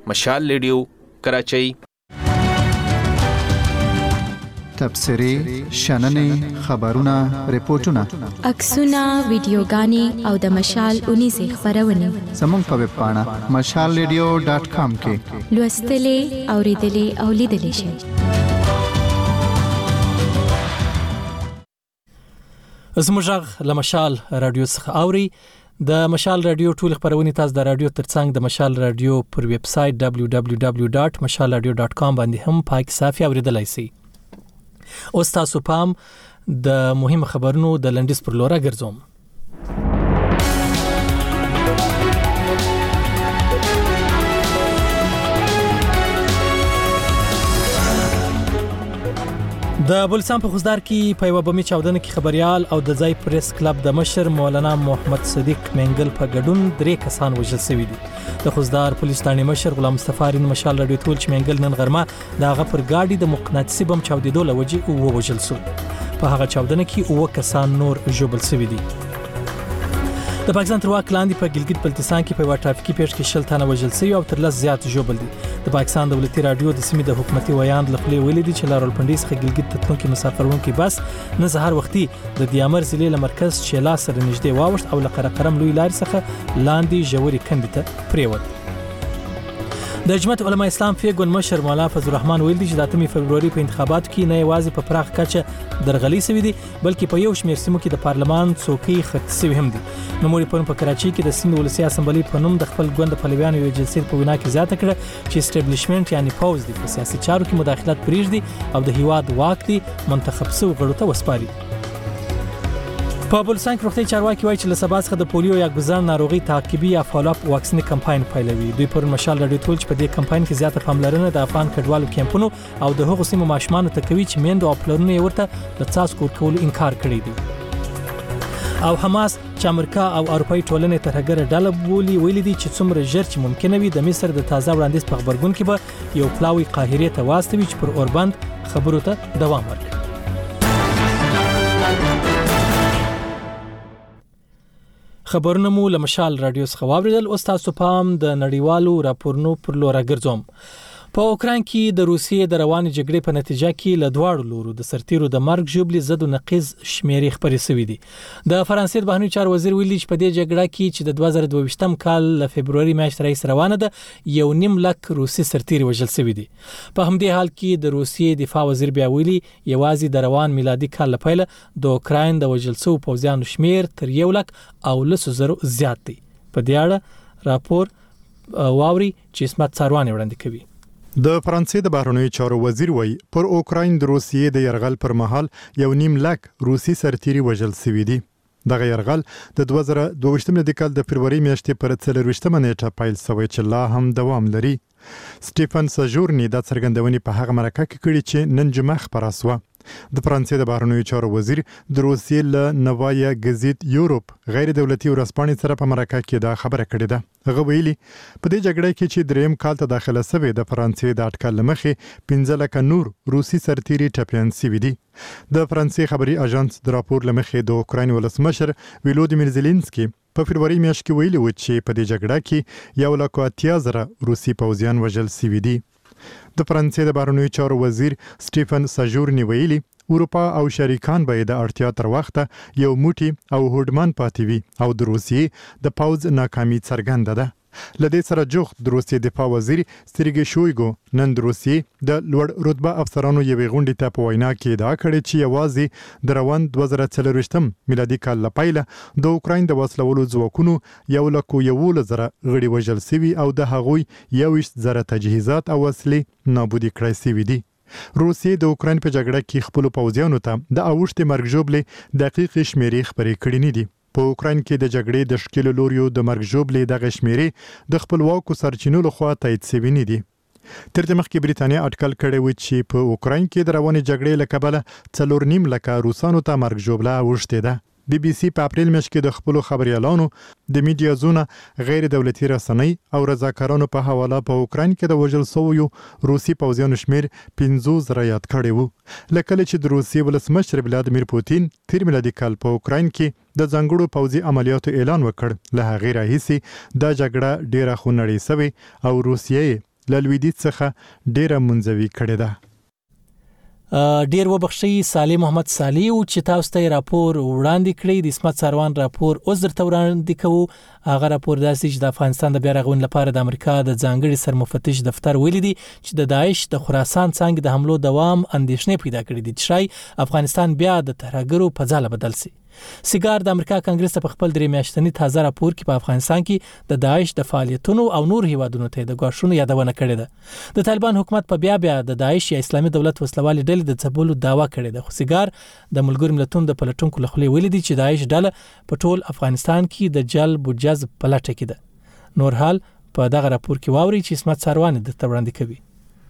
مشال ریډیو کراچۍ. تبصرې، شننې، خبرونه، ریپورتونه، عکسونه، ویډیوګانې او د مشال اونیزې خپرونې زموږ په ویب پاڼه مشال ریډیو ډاټ کام کې لوستلې، اوریدلې او لیدلې شئ. زموږ غږ له مشال رادیو څخه اوري. د مشال رادیو ټول خبرونه تاسو د رادیو ترڅنګ د مشال رادیو پر ویب سټ دبلیو دبلیو دبلیو ډاټ مشال رادیو ډاټ کام باندې هم پاک صافي اوریدلای شئ. اوس تاسو پام د مهم خبرونو د لنډیز پر لور ګرځوم. د بلوچستان په خوزدار کې په یو بمي چاودنه کې خبريال او د ځای پریس کلب د مشر مولانا محمد صدیق مینګل په ګډون درې کسان وژل شوي دي. د خوزدار پولیس ثاني مشر غلام مصطفی رین مشال رادیو ټول چې مینګل نن غرمه د هغه پر گاډي د مقناطیسي بم چاودیدو لوجه او وژل شو. په هغه چاودنه کې اوه کسان نور ژوبل شوي دي. د پاکستان تر واک لاندې په ګلګت بلتستان کې په یو ټرافیکي پیښ کې شل تنه وژل شوي او تر لس زیات ژوبل دي. د پاکستان دولتي رادیو د سیمې د حکومتي ویاند لخوا ویلي دي چې لارولپنډي څخه ګلګت ته تلونکي مسافرونکي بس نه سهار وختي د دیامر ضلع له مرکز شیلا سره نږدې واوښت او له قرقرم لوی لارې څخه لاندې ژورې کندې ته پریوت. د جمعیت علماء اسلام فیګون مشر مولانا فضل الرحمن ویل دي چې د اتمې فبرवरी په انتخاباتو کې نه یوازې په پراخ کچه درغلي شوې دي بلکې په یو شمېر سیمو کې د پارلمان څوکۍ خرڅ شوې هم دي. نوموړي پرون په کراچۍ کې د سیند ولسي اسمبلی په نوم د خپل ګوند پلویانو یو جلسې په وینا کې زیاته کړه چې اسټابلیشمنت یعنی پوز دي په سیاسي چارو کې مداخلت پرېږدي او د هیواد واک دي منتخب شوو غړو ته وسپاري. په بلوچستان کې روغتي چارواکي وایي چې له سبا څخه د پولیو یا ګزار ناروغي تعقیبي یا فالو اپ واکسین کمپاین پیلوي. دوی پر مشال رادیو ټول چې په دې کمپاین کې زیاته پاملرنه د افغان کډوالو کیمپونو او د هغو سیمو ماشومانو ته کوي چې میندو او پلرونو یې ورته د څاڅکو ورکولو انکار کړی دی. او حماس چې امریکا او اروپאי ټولنې ترهګره ډله بولي ویلي دي چې څومره ژر چې ممکنه وي د مصر د تازه وړاندیز په خبرګون کې به یو پلاوی قاهره ته واستوي چې پر اوربند خبرو ته دوام ورکړي. خبرونه مو له مشال رادیو څخه واوریدل. اوس تاسو پام د نړیوالو راپورونو پر لور ګرځوم. په اوکراین کې د روسیې د روانې جګړې په نتیجه کې له دواړو لورو د سرتیرو د مرګ ژوبلې زد او نقیض شمیرې خبرې شوې دي. د فرانسې د بهرنیو چارو وزیر ویلي چې په دې جګړه کې چې د دوه زره دوه ویشتم کال له فبرवरी میاشتې راهیسې روانه ده یو نیم لک روسي سرتیري وژل شوي دي. په همدې حال کې د روسیې دفاع وزیر بیا ویلي یوازې د روان میلادي کال له پیله د اوکراین د وژل شوو پوځیانو شمیر تر یو لک او لسو زرو زیات دی. په دې اړه راپور واوري چې اسمت څارواني وړاندې کوي. د فرانسې د بهرنیو چارو وزیر وایي پر اوکراین د روسیې د يرغل پر مهال یو نیم لک روسي سرتیري وژل شوي دي. دغه يرغل د دوه زره دوه ویشتم کال د فبرवरी میاشتې پر څلور ویشتمه نیټه پیل شوی چې لا هم دوام لري. سټيفن ساجورني د څرګندونې په هغه مرکه کې کړي چې نن جمعه خبره شوه. د فرانسې د بهرنیو چارو وزیر د روسیې له نوایا گزیت یورپ غیر دولتي ورځپاڼې سره په مرکه کې دا خبره کړې ده. هغه ویلي په دې جګړه کې چې دریم کال ته داخله شوی د فرانسې د اټکل مخې پنځه لک نور روسي سرتیري ټپيان شوي دي. د فرانسې خبري اژانس د راپور لمخې د اوکراین ولسمشر ویلودیمیر زيلنسکي په فبرवरी میاشت کې ویلي و چې په دې جګړه کې یو لک اتیا زره روسي پوځیان وژل شوي دي. د فرانسې د بهرنیو چارو وزیر سټيفن ساجورني ویلي اروپا او شریکان به د اړتیا تر وخته یو موټي او هوډمان پاتې وي او د روسیې د پوځ ناکامي څرګنده ده. لدې سره جوخت د روسیې دفاع وزیر سرګي شویګو نن د روسیې د لوړ رتبه افسرانو یوې غونډې ته په وینا کې دا کړی چې یوازې د روان دوه زره څلور ویشتم میلادي کال لپاره د اوکراین د وسلولو ځواکونو یو لک یو زره غړي وژل شوي او د هغوی یویشت زره تجهیزات او وسلې نابودي کړای شوي دي. روسیې د اوکراین په جګړه کې خپل پوځیانو ته د اوښتې مرګ ژوبلې دقیق شمیرې خبرې کړې نه دي. په اوکراین کې د جګړې د شکل لوریو د مرګ ژوبلې د غشمیرې د خپلواکو سرچینو لخوا تایید شوی نه دي. تر دې مخکې بریتانیا اټکل کړی و چې په اوکراین کې د روانې جګړې له کبله څلور نیم لکه روسانو ته مرګ ژوبله اوښتې ده. بي بي سي په اپریل میاشت کې د خپل خبريالانو د میډیا زونه غیر دولتي رسنۍ او رضاکارانو په حواله په اوکراین کې د وژل شویو روسي پوځیانو شمیر پنځوس زره یاد کړی وو. لکه چې د روسیې ولسمشر ولادیمیر پوتین تیر میلادي کال په اوکراین کې د ځانګړو پوځي عملیاتو اعلان وکړ. له هغې راهیسې دا جګړه ډیره خونړۍ شوې او روسیې له لویدیځ څخه ډیره منځوي کړې ده. ډیر وبخښي صالح محمد صالح او چې تاسو ته راپور وړاندې کړی د اسمت سروان راپور اوس درته وړاندې کوو. هغه راپور داسې چې د افغانستان د بیا رغونې لپاره د امریکا د ځانګړي سرمفتش دفتر ویلي دي چې د داعش د خراسان څنګه د حملو دوام اندېښنې پیدا کړې دي چې شای افغانستان بیا د ترهګرو په ځاله بدل شي. سیګار د امریکا کانګرس په خپل درې میاشتنی تازه راپور کې په افغانستان کې د داعش د فعالیتونو او نور هیوادونو ته د غواړشونو یادونه کړې ده. د طالبان حکومت په بیا بیا د داعش یا اسلامي دولت وسلوالي ډلې د ځبولو داوا کړې ده. خو سیګار د ملګرو ملتونو د پلټونکو لخوا ویلي دي چې داعش ډله په ټول افغانستان کې د جلب او جذب په لټه کې ده. نور حال په دغه راپور کې واوري چې اسمت سروان د وړاندې کوي.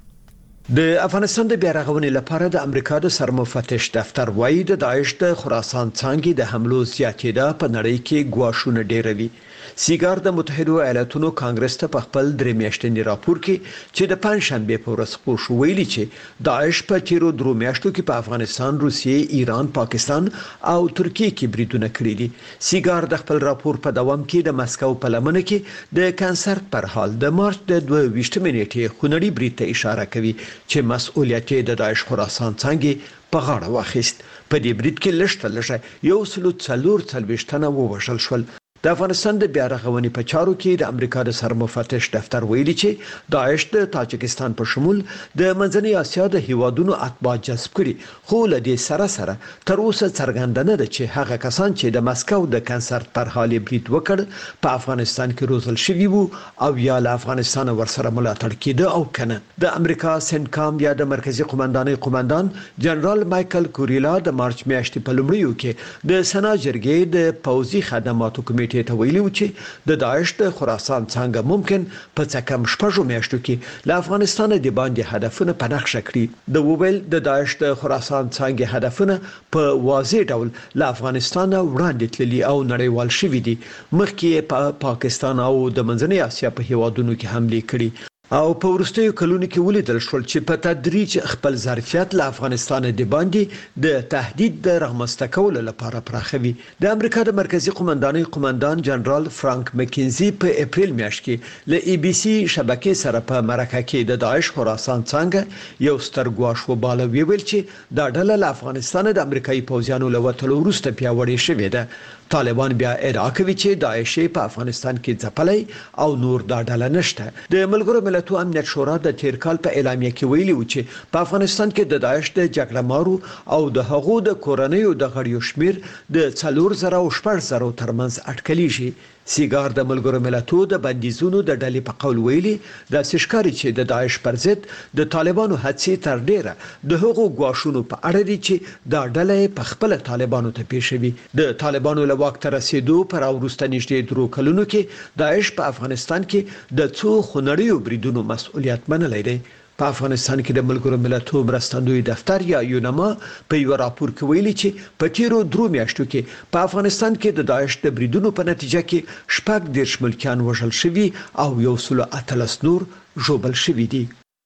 د افغانستان د بیا رغونې لپاره د امریکا د سرمفتش دفتر وايي د داعش د خراسان څنګه د حملو زیاتېدا په نړۍ کې ګواښونه ډېروي. سیګار د متحده ایالاتونو کانګرس ته په خپل درې میاشتنی راپور کې چې د پنځشنبه په ورځ خپور شو ویلي چې داعش په تیرو درو میاشتو کې په افغانستان، روسیې، ایران، پاکستان او ترکیه کې بریدونه کړي دي. سیګار د خپل راپور په دوام کې د مسکو په لمنه کې د کانسرت پر حال د مارچ د دوه ویشتمې نیټې خونړي برید ته اشاره کوي چې مسؤلیت د داعش خراسان څنګه په غاړه واخیست. په دې برید کې لږ لږه یو سلو څلور څلوېښت تنه ووژل شول. د افغانستان د بیا رغونې په چارو کې د امریکا د سرمفتش دفتر ویلي چې داعش د تاجکستان په شمول د منځنۍ اسیا د هیوادونو اتباع جذب کړي، خو له دې سره سره تر اوسه څرګنده نه ده چې هغه کسان چې د مسکو د کنسرت پر حال برید وکړ په افغانستان کې روزل شوي وو او یا له افغانستان ورسره ملاتړ کېده او کنه. د امریکا سنکام یا د مرکزی قومندانۍ قومندان جنرال مایکل کوریلا د مارچ میاشتې په لومړیو کې د سنا جرګې د پوځي خدماتو کمیټې ته ویلي و چې د داعش د خراسان څنګه ممکن په څه کم شپږو میاشتو کې له افغانستان د باندې هدفونه په نقشه کړي. د وویل د داعش د خراسان څنګه هدفونه په واضح ډول له افغانستان وړاندې تللي او نړیوال شوي دي. مخکې په پا پاکستان او د منځنۍ اسیا په هیوادونو کې حمله کړي او په وروستیو کلونو کې ولیدل شول چې په تدریج خپل ظرفیت له افغانستان د باندې د تهدید د رغمسته کولو لپاره پراخوي. د امریکا د مرکزی قومندانۍ قومندان جنرال فرانک مکینزي په اپریل میاشت کې له ای بي سي شبکې سره په مرکه کې د داعش خراسان څنګه یو ستر ګواښ وباله ویل چې دا ډله له افغانستان د امریکایي پوځیانو له وټلو وروسته پیاوړې شوې ده. طالبان بیا ادعا کوي چې داعش په افغانستان کې ځپلې او نور دا ډله نشته. د ملګرو ملتونو امنیت شورا د تیر کال په اعلامیه کې ویلي و چې په افغانستان کې د داعش د جګړه مارو او د هغو د کورنیو د غړیو شمیر د څلور زره او شپږ زره ترمنځ اټکلیږي. سیګار د ملګرو ملتونو د بندیزونو د ډلې په قول ویلي د سشکاري چې د داعش پر ضد د طالبانو هڅې تر ډیره د هغو غواښونو په اړه دي چې دا ډله په خپل طالبانو ته پیښوي. د طالبانو له واک ته رسیدو پر وروسته نږدې درو کلونو کې داعش په افغانستان کې د څو خونړیو بریدونو مسؤلیت منلی دی. په افغانستان کې د ملګرو ملتونو مرستندوی دفتر یا یونما په یو راپور کې ویلي چې په تیرو درو میاشتو کې په افغانستان کې د داعش د بریدونو په نتیجه کې شپږ دېرش ملکیان وژل شوي او یو سل اتلس نور ژوبل شوي دي.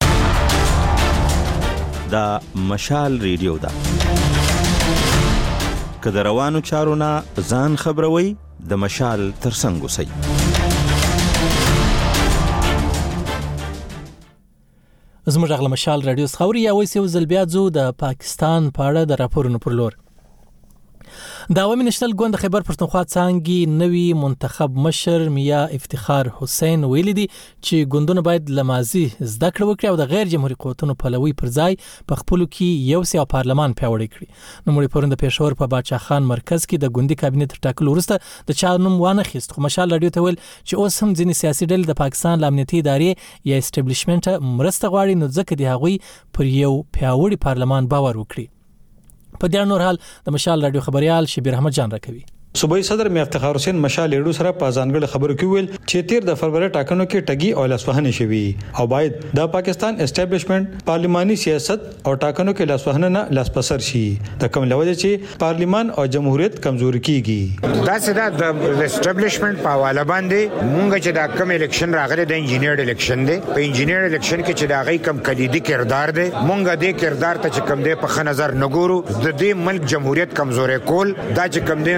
دا مشال ریډیو ده. که د روانو چارو نه ځان خبروي د مشال ترڅنګ اوسئ. زموږ غل مشال رادیو خوري یا وایي ځل بیا ځو د پاکستان په اړه د راپورونو پر لور. د عوامي نشنل ګوند خیبر پښتونخوا څنګه نوی منتخب مشر میا افتخار حسین ویلي دي چې ګوندونه باید لمازي زده کړه وکړي او د غیر جمهوریت قوتونو پلوي پر ځای په خپل کې یو سیاسي پارلمان پیاوړی کړي. نو مړي پرند پېښور په باچا خان مرکز کې د ګوندي کابینه تر ټاکلو وروسته د چا نوم وانه خست. خو مشال رادیو ته ویل چې اوس هم ځینې سیاسي ډلې د پاکستان امنیتي ادارې یا اسټابلیشمنت مرسته غواړي، نو ځکه دی هغوی پر یو پیاوړي پارلمان باور وکړي. په دې نور حال د مشال رادیو خبريال شبیر احمد جان راکوي. صوبایي صدر میا افتخار حسین مشال ایډو سره په ځانګړي خبرو کې ویل چې تیر د فروری ټاکنو کې ټګي او لاسوهنه شوي او باید د پاکستان اسټابلیشمنت پارلماني سیاست او ټاکنو کې لاسوهنه نه لاسپسر شي. د کوم لوجه چې پارلمان او جمهوریت کمزوري کیږي. دا سدا د اسټابلیشمنت په حواله باندې مونږ چې د کم الیکشن راغلي د انجینیر الیکشن دی، په انجینیر الیکشن کې چې دا غي کم کلیدي کردار دی، مونږ دې کردار ته چې کم دی په خ نظر نګورو. د دې ملک جمهوریت کمزوري کول دا چې کم دی نو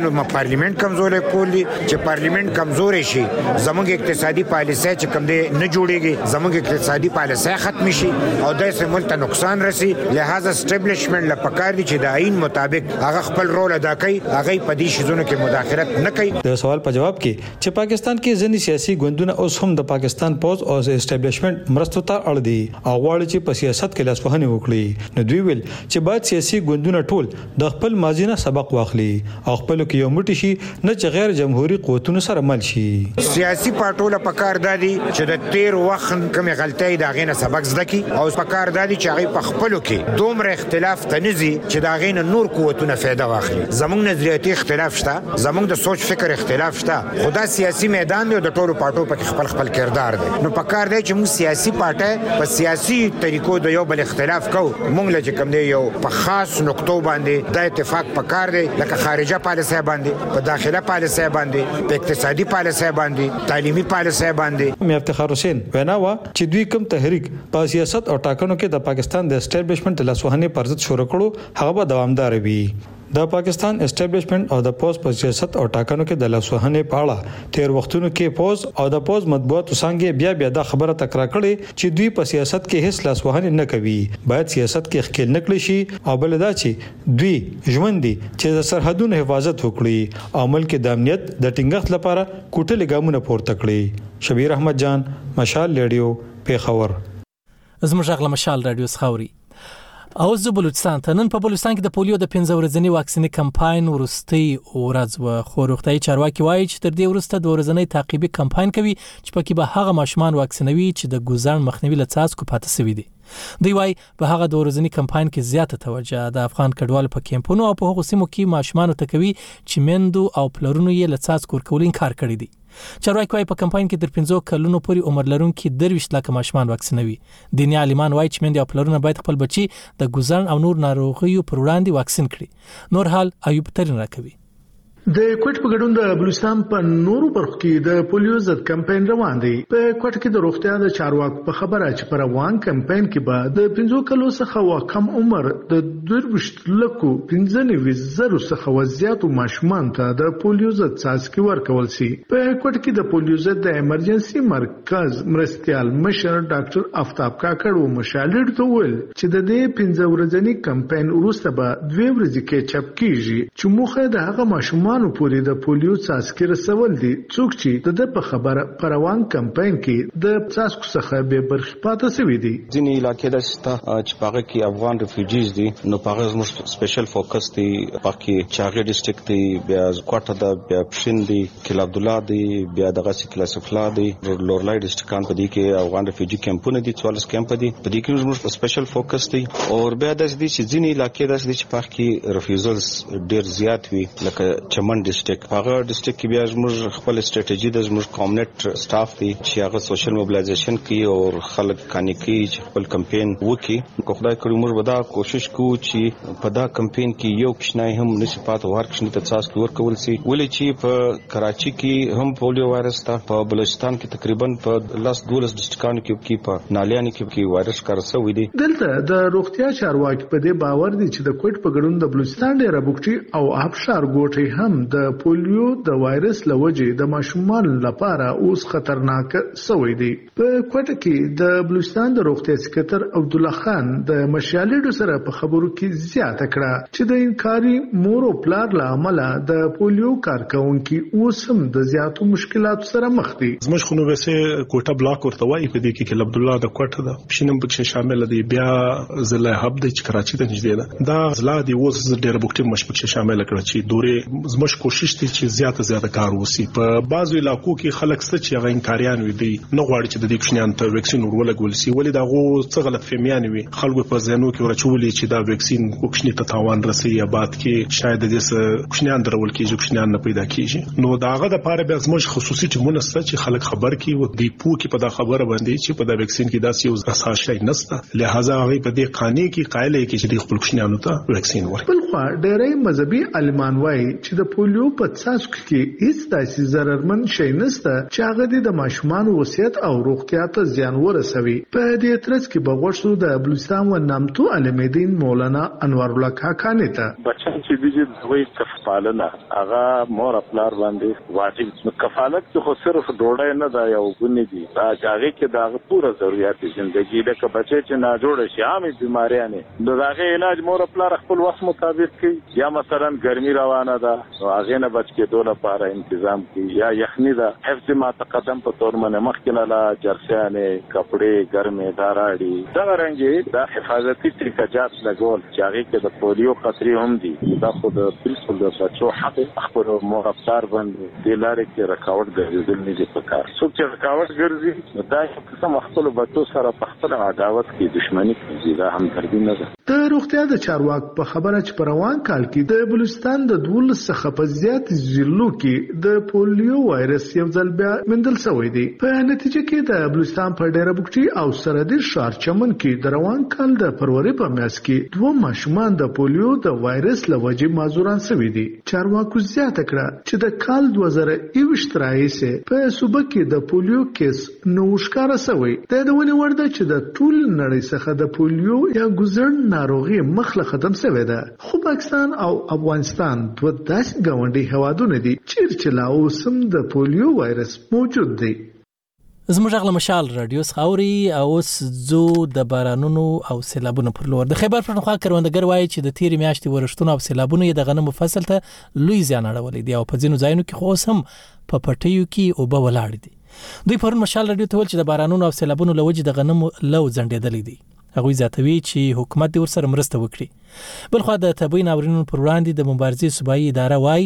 پارلیمنت کمزوري کول دي چې پارلیمنت کمزوري شي زموږ اقتصادي پالیسي چې کوم دي نه جوړيږي زموږ اقتصادي پالیسي ختم شي او د سیمل ته نقصان رسي لہذا اسټابلیشمنت لپاره دي چې د آئین مطابق هغه خپل رول ادا کوي هغه په دې شیزونو کې مداخلت نه کوي. د سوال په جواب کې چې پاکستان کې ځینې سیاسي ګوندونه اوس هم د پاکستان پوز او اسټابلیشمنت مرستو ته اړ دي او غواړي چې په سیاست کې لاسوهنه وکړي نو دوی ویل چې باید سیاسي ګوندونه ټول د خپل ماضي نه سبق واخلي او خپل کې یو موټی شي نه چې غیر جمهوریت قوتونو سره مل شي. سیاسي پارټونه په کار دادي چې د تیر وخت کومې غلطۍ دا غینه سبق زده کی او په کار دادي چې هغه په خپل کې دومره اختلاف تنزي چې دا غینه نور قوتونه فائدہ واخلي. زموږ نظریاتي اختلاف شته زموږ د سوچ فکر اختلاف شته خدا سیاسي میدان دی د ټولو پارټو په خپل خپل کردار دی نو په کار دی چې موږ سیاسي پارټي په سیاسي طریقو د یو بل اختلاف کو موږ لږ کم دی یو په خاص نقطو باندې د اتفاق په کار دی لکه خارجه پالیسي باندې په داخله پالیسي باندې په اقتصادي پالیسي باندې تعلیمي پالیسي باندې. مې افتخار حسین وینا وا چې دوی کوم تحریک په سیاست او ټاکنو کې د پاکستان د اسټابلیشمنت لاسوهنې پر ضد شروع کړو هغه به دوامدار وي. د پاکستان اسټابلیشمنت او د پوز په سیاست او ټاکنو کې د لاسوهنې په اړه تیر وختونو کې پوز او د پوز مطبوعاتو څنګه بیا بیا د خبره تکرار کړي چې دوی په سیاست کې هیڅ لاسوهنې نه کوي باید سیاست کې خکېل نکړي شي او بل دا چې دوی ژوند دي چې د سرحدونو حفاظت وکړي او ملک د امنیت د ټینګښت لپاره کوټلې ګامونه پورته کړي. شبیر احمد جان مشال ریډیو پیښور. زموږ غږ مشال رادیو خاوري. او زه بلوچستان ته نن په بلوچستان کې د پولیو د پنځه ورځنی واکسینې کمپاین ورستي ورځ و خو روغتیاي چارواکي وایي چې تر دې وروسته د ورځنی تعقیبي کمپاین کوي چې پکې به هغه ماشومان واکسینوي چې د ګوزن مخنیوي لڅاس کو پاتې سوي دي. دوی وايي په هغه د ورځنی کمپاین کې زیاته توجه د افغان کډوالو په کیمپونو او په هغو سیمو کې ماشومان ته کوي چې مندو او پلرونو یې لڅاس کور کول انکار کړی دي. چارواکي وايي په کمپاین کې تر پنځه کلونو پورې عمر لرونکي درویش لکه ماشومان واکسینوي. دیني عالمان وايي چې مندي او پلرونه باید خپل بچي د ګوزن او نور ناروغیو پر وړاندې واکسین کړي. نور حال ایوب ترين راکوي. د کوټ په ګډون د بلوچستان په نورو برخو کې د پولیو ضد کمپاین روان دی. په کوټ کې د روغتیا د چارواکو په خبره چې پر روان کمپاین کې به د پنځه کلو څخه کم عمر د درویش لکو پنځه نوي زره څخه زیاتو ماشومان ته د پولیو ضد څاڅکي ورکول شي. په کوټ کې د پولیو ضد د ایمرجنسي مرکز مرستيال مشر ډاکټر آفتاب کاکړ و مشالډ ته ویل چې د دې پنځه ورځنی کمپاین وروسته به دوه ورځې کې چاپ کیږي چې موخه د هغه ماشومان نو پوری د پولیو څاڅکي رسول دي څوک چې د په خبره پروان کمپاین کې د څاڅکو څخه به برخه پاتې سوي دي. ځینې علاقې د ستا چې پاغه کې افغان ریفیوجیز دي نو پاغه زموږ سپیشل فوکس دی پاکي چاغې ډیسټریکټ دی بیا کوټه د بیا پښین دی کله عبد الله دی بیا دغه سکلا سفلا دی لورلای ډیسټریکټ په دې کې افغان ریفیوجی کیمپونه دي څوارلس کیمپ دي په دې کې زموږ سپیشل فوکس دی او بیا د دې چې ځینې علاقې د چې پاکي کې ریفیوزلز ډیر زیات وي لکه چمن ډیسټریکټ هغه ډیسټریکټ کې بیا زموږ خپل استراتیژي د زموږ کمیونټ سټاف دی چې هغه سوشل موبلایزیشن کوي او خلک کانی کوي چې خپل کمپاین وکړي. کو خدای کړي موږ ودا کوشش کوو چې په دا کمپاین کې یو کښنای هم نسبات ورکښنی ته تاسو کې ورکول سي ولې چې په کراچي کې هم پولیو وایرس تا په بلوچستان کې تقریبا په لاس دولس ډیسټریکټونو کې کې په نالیانو کې کې وایرس کارسوي دي. دلته د روغتیا چارواکي په دې باور دي چې د کوټ په ګډون د بلوچستان ډیره بوکټي او آبشار ګوټي هم د پولیو د وایرس لوجې د ماشومان لپاره اوس خطرناک سوی دی. په کوټه کې د بلوچستان د روغتیا سکرټر عبد الله خان د مشالډو سره په خبرو کې زیاته کړه چې د انکاري مور او پلار له امله د پولیو کارکونکو اوس هم د زیاتو مشکلاتو سره مخ دي. زموږ خو نو وسه کوټه بلاک ورته وایي په دې کې کې عبد الله د کوټه د شینم پکې شامل دي بیا ضلع هب د کراچي ته نږدې ده دا ضلع دی اوس ډېر بوکټي مش پکې شامل کړ چې دوره زموږ کوشش دي چې زیاته زیاته کار وسی. په بعضو علاقو کې خلک ست چې هغه انکاریان وي دي نه غواړي چې د دې کښنیان ته ویکسین ورولګول شي ولې دا غو څه غلط فهمیان وي خلکو په ځینو کې ورچولې چې دا ویکسین وکښنی ته تاوان رسي یا بعد کې شاید د دې کښنیان درول کېږي کښنیان نه پیدا کېږي نو داغه د پاره به زموږ خصوصي ټیمونه ست چې خلک خبر کی و دی پو کې په دا خبره باندې چې په دا ویکسین کې داسې یو اساس شي نسته لہذا هغه په دې قانې کې قائل کې چې د خپل کښنیانو ته ویکسین ورکړي. بل خو ډېرې مذهبي عالمان وایي چې د پولیو په څاڅکو کې هیڅ داسې ضررمن شی نشته چې هغه د ماشومان وصیت او روغتیا ته زیان ورسوي. په دې ترڅ کې بغوښتو د بلوچستان و نامتو عالم دین مولانا انور الله کاکانی ته بچن چې د دوی کفالنه هغه مور خپلار باندې واجب نو کفالت خو صرف ډوډۍ نه دا یو غونې دي دا هغه کې دا پوره ضرورت ژوندۍ لکه بچي چې نه جوړ شي عامه بیماریاں نو داغه علاج مور خپلار خپل وس مطابق کوي یا مثلا ګرمي روانه ده هغه نه بچ کې دوه لپاره تنظیم کوي یا یخني ده حفظ ما تقدم په تور باندې مخکې لا جرسیانه کپڑے ګرمه داراړي دا رنګي دا حفاظتي طریقات لګول چې هغه کې د پولیو خطرې هم دي دا خو د بالکل د بچو حق خپل مور خپلار باندې د لارې کې رکاوټ ګرځېدل نه دي پکار څوک چې رکاوټ ګرځي دا قسم خپل بچو سره په خپل عداوت کې دښمنی کوي دا هم تربیه نه ده. د روغتیا د چارواک په خبره چې په روان کال کې د بلوچستان د دولس څخه په زیات ضلعو کې د پولیو وایرس یو ځل بیا مندل شوی دی. په نتیجه کې د بلوچستان په ډیره بوکټي او سرحدي ښار چمن کې د روان کال د فروری په میاشت کې دوه ماشومان د پولیو د وایرس له وجې معذوران شوي دي. چارواکو زیاته کړه چې د کال دوه زره یوویشت راهیسې په صوبه کې د پولیو کیس نو ښکاره شوی. دا د ونې وړ ده چې د ټول نړۍ څخه د پولیو یا ګوزړ ناروغي مخله ختم شوې ده. خو پاکستان او افغانستان دوه داسې ګاونډي هوادونه دي چې لا اوس هم د پولیو وایرس موجود دی. زموږ غل مشال رادیو خاوري اوس زو د بارانونو او سیلابونو پر لور د خیبر پښتونخوا کروندګر وایي چې د تیر میاشتې ورښتونو او سیلابونو د غنمو فصل ته لوی زیان اړولې دی او په ځینو ځایونو کې خو هم په پټیو کې او به ولاړ دي. دوی پرون مشال رادیو ته ویل چې د بارانونو او سیلابونو لوجې د غنمو لو ځنډېدلې دي. هغوی زیاتوي چې حکومت دې ورسره مرسته وکړي. بلخو د طبي ناورینونو پر وړاندې د مبارزې صوبایي اداره وایي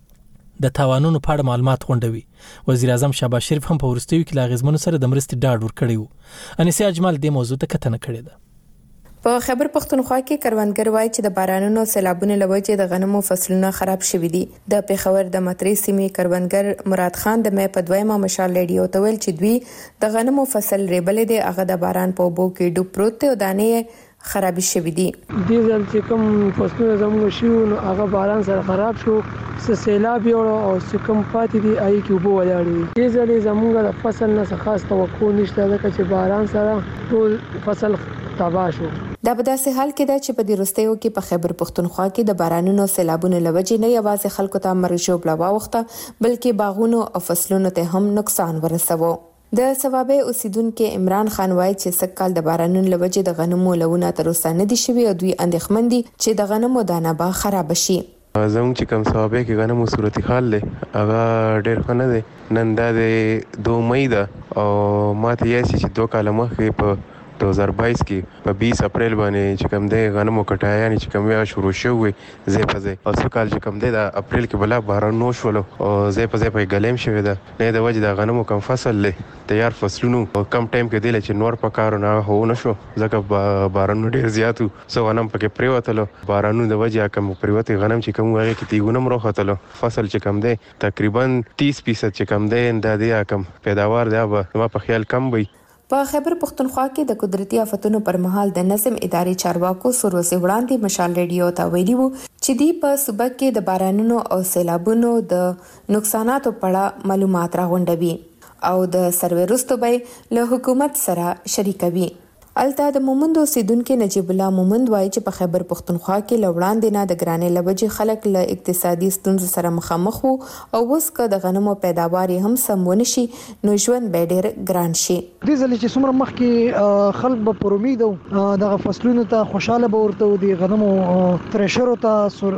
د تاوانونو په اړه معلومات غونډوي. وزیر اعظم شهباز شریف هم په ورستیو کې لا غزمنو سره د مرستې ډاډ ورکړی وو. انیسه اجمل د موضوع ته کتنه کړې ده. په خیبر پښتونخوا کې کروندګر وایي چې د بارانونو سیلابونو له وجې د غنمو فصلونه خراب شوي دي. د پیښور د متری سیمې کروندګر مراد خان د مې په دویمه مشال ریډیو ته ویل چې دوی د غنمو فصل ریبلې دي هغه د باران په اوبو کې ډوب پروت دی او دانې خراب شوي دي. دې ځل چې کوم فصلونه زموږ شو نو هغه باران سره خراب شو څه سیلاب یو او څه کوم پاتې دي آی کې وبو ولاړ. دې ځل زموږ د فصل نه خاص توقع نشته ځکه چې باران سره ټول فصل تباہ شو. دا په داسې حال کې ده چې په دې وروستیو کې په خیبر پښتونخوا کې د بارانونو سیلابونو له وجې نه یوازې خلکو ته مرګ ژوبله واوښته بلکې باغونو او فصلونو ته هم نقصان ورسوه. د ثوابه اوسیدونکو عمران خان وایي چې سکهال د بارانونو له وجې د غنمو لونه تر اوسه نه دي شوي او دوی اندېښمن دي چې د غنمو دانه به خراب شي. زموږ چې کوم ثوابه کې غنمو صورتحال دی هغه ډېر ښه نه دی. نن دا د دوه مې ده او ماته یې چې دوه کاله مخکې په دو هزار بایس کې په بیس اپریل باندې چې کوم دی غنمو کټایانې چې کوم یا شروع شوی ځای په ځای او څو کال چې کوم دی د اپریل کې بلا باران نو شولو او ځای په ځای په ګلیم شوی ده نه د وجه د غنمو کم فصل لې تیار فصلونو کم ټایم کې دی چې نور په کارو نه هو نشو ځکه باران ډېر زیاتو سو غنم پکې پریوتلو بارانو د وجه کم پریوت غنم چې کوم هغه کې تیګونم روختلو فصل چې کوم دی تقریبا تیس فیصد چې کوم دی د دې کم پیداوار دی ما په خیال کم وي. په خیبر پښتونخوا کې د قدرتي آفتونو پر مهال د نظم اداري چارواکو سروسي وړاندې مشال ریډیو ته ویلي وو چې دی په صوبه کې د بارانونو او سیلابونو د نقصاناتو په اړه معلومات راغونډوي او د سروې وروسته به له حکومت سره شریکوي. الته د مومند اوسیدونکو نجیب الله مومند وایي چې په خیبر پښتونخوا کې لوړاندې نه د ګرانې لوجې خلک له اقتصادي ستونزو سره مخامخ وو او اوس که د غنمو پیداوار هم سم ونشي نو ژوند به ډېر ګران شي. دې ځل چې څومره مخکې خلک به پر امید او دغه فصلونو ته خوشاله به ورته دي غنمو ترشرو ته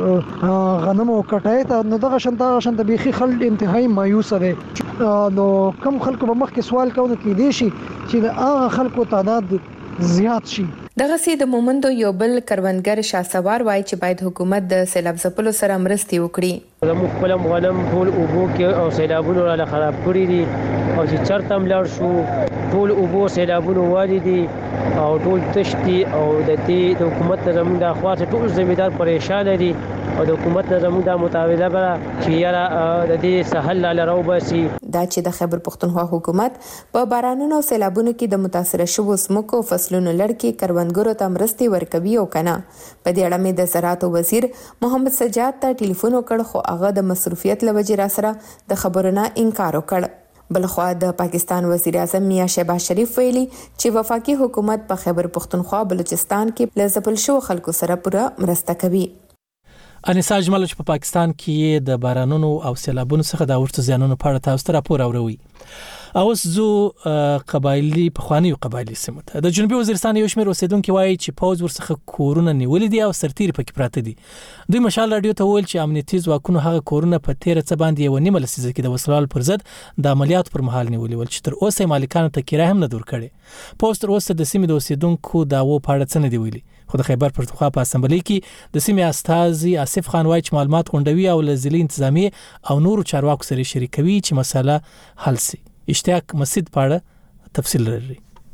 غنمو کټای ته نو دغه شنت شنت بيخي خلک انتهایی مایوس دي. نو کم خلکو به مخکې سوال کوي کې دي شي چې هغه خلکو تعداد زیات شي. دغه سي د مومندو یو بل کروندګر شاسوار وایي چې باید حکومت د سیلاب ځپلو سره مرستې وکړي. زموږ خپل غنم ټول اوبو کې او سیلابونو را خراب کړی دي او چې چرته ملار شو ټول اوبو سیلابونو والي دي او ټول تشتي او د دې د حکومت زموږ د اخوات ټول ځمېدار پریشان دي او د حکومت نه زموږ د مطالبه ده چې یاره د دې سهل لاله راوباسي. دا چې د خیبر پختونخوا حکومت په بارانونو او سیلابونو کې د متاثره شوو ځمکو فصلونو لړ کې کروندګرو ته مرستې ورکوي او کنه. په دې اړه مې د زراعت وزیر محمد سجاد ته ټلیفون وکړ خو هغه د مصروفیت له وجې را سره د خبرونو انکار وکړ. بلخوا د پاکستان وزیر اعظم میاں شهباز شریف ویلي چې وفاقي حکومت په خیبر پختونخوا بلوچستان کې له ځپل شوو خلکو سره پوره مرسته کوي. انیسا اجمل چې په پاکستان کې د بارانونو او سیلابونو څخه د ورته زیانونو په اړه تاسو ته راپور اوروي. اوس زو قبایلی په خواني قبایلی سیمه ته د جنوبي وزیرستان یو شمېر اوسیدونکو وایي چې پوز ورڅخه کورونه نیولې دي او سرتیر پکې پراته دي. دوی مشال رادیو ته ویل چې امنیتي ځواکونو هغه کورونه په تیر څه باندې یو نیمه لسیزه کې د وسلوال پر ضد د عملیاتو پر مهال نیولې ول چې تر اوسه مالکانو ته کرایه هم نه دور کړي. پوز تر اوسه د سیمې د اوسیدونکو داوو په اړه څه نه دی ویلي. خو د خیبر پختونخوا په اسمبلی کې د سیمې استازي آصف خان وایي چې معلومات غونډوي او له ضلعي انتظامی او نورو چارواکو سره شریکوي چې مسله حل شي. اشتیاق مسجد پاړه تفصیل لري.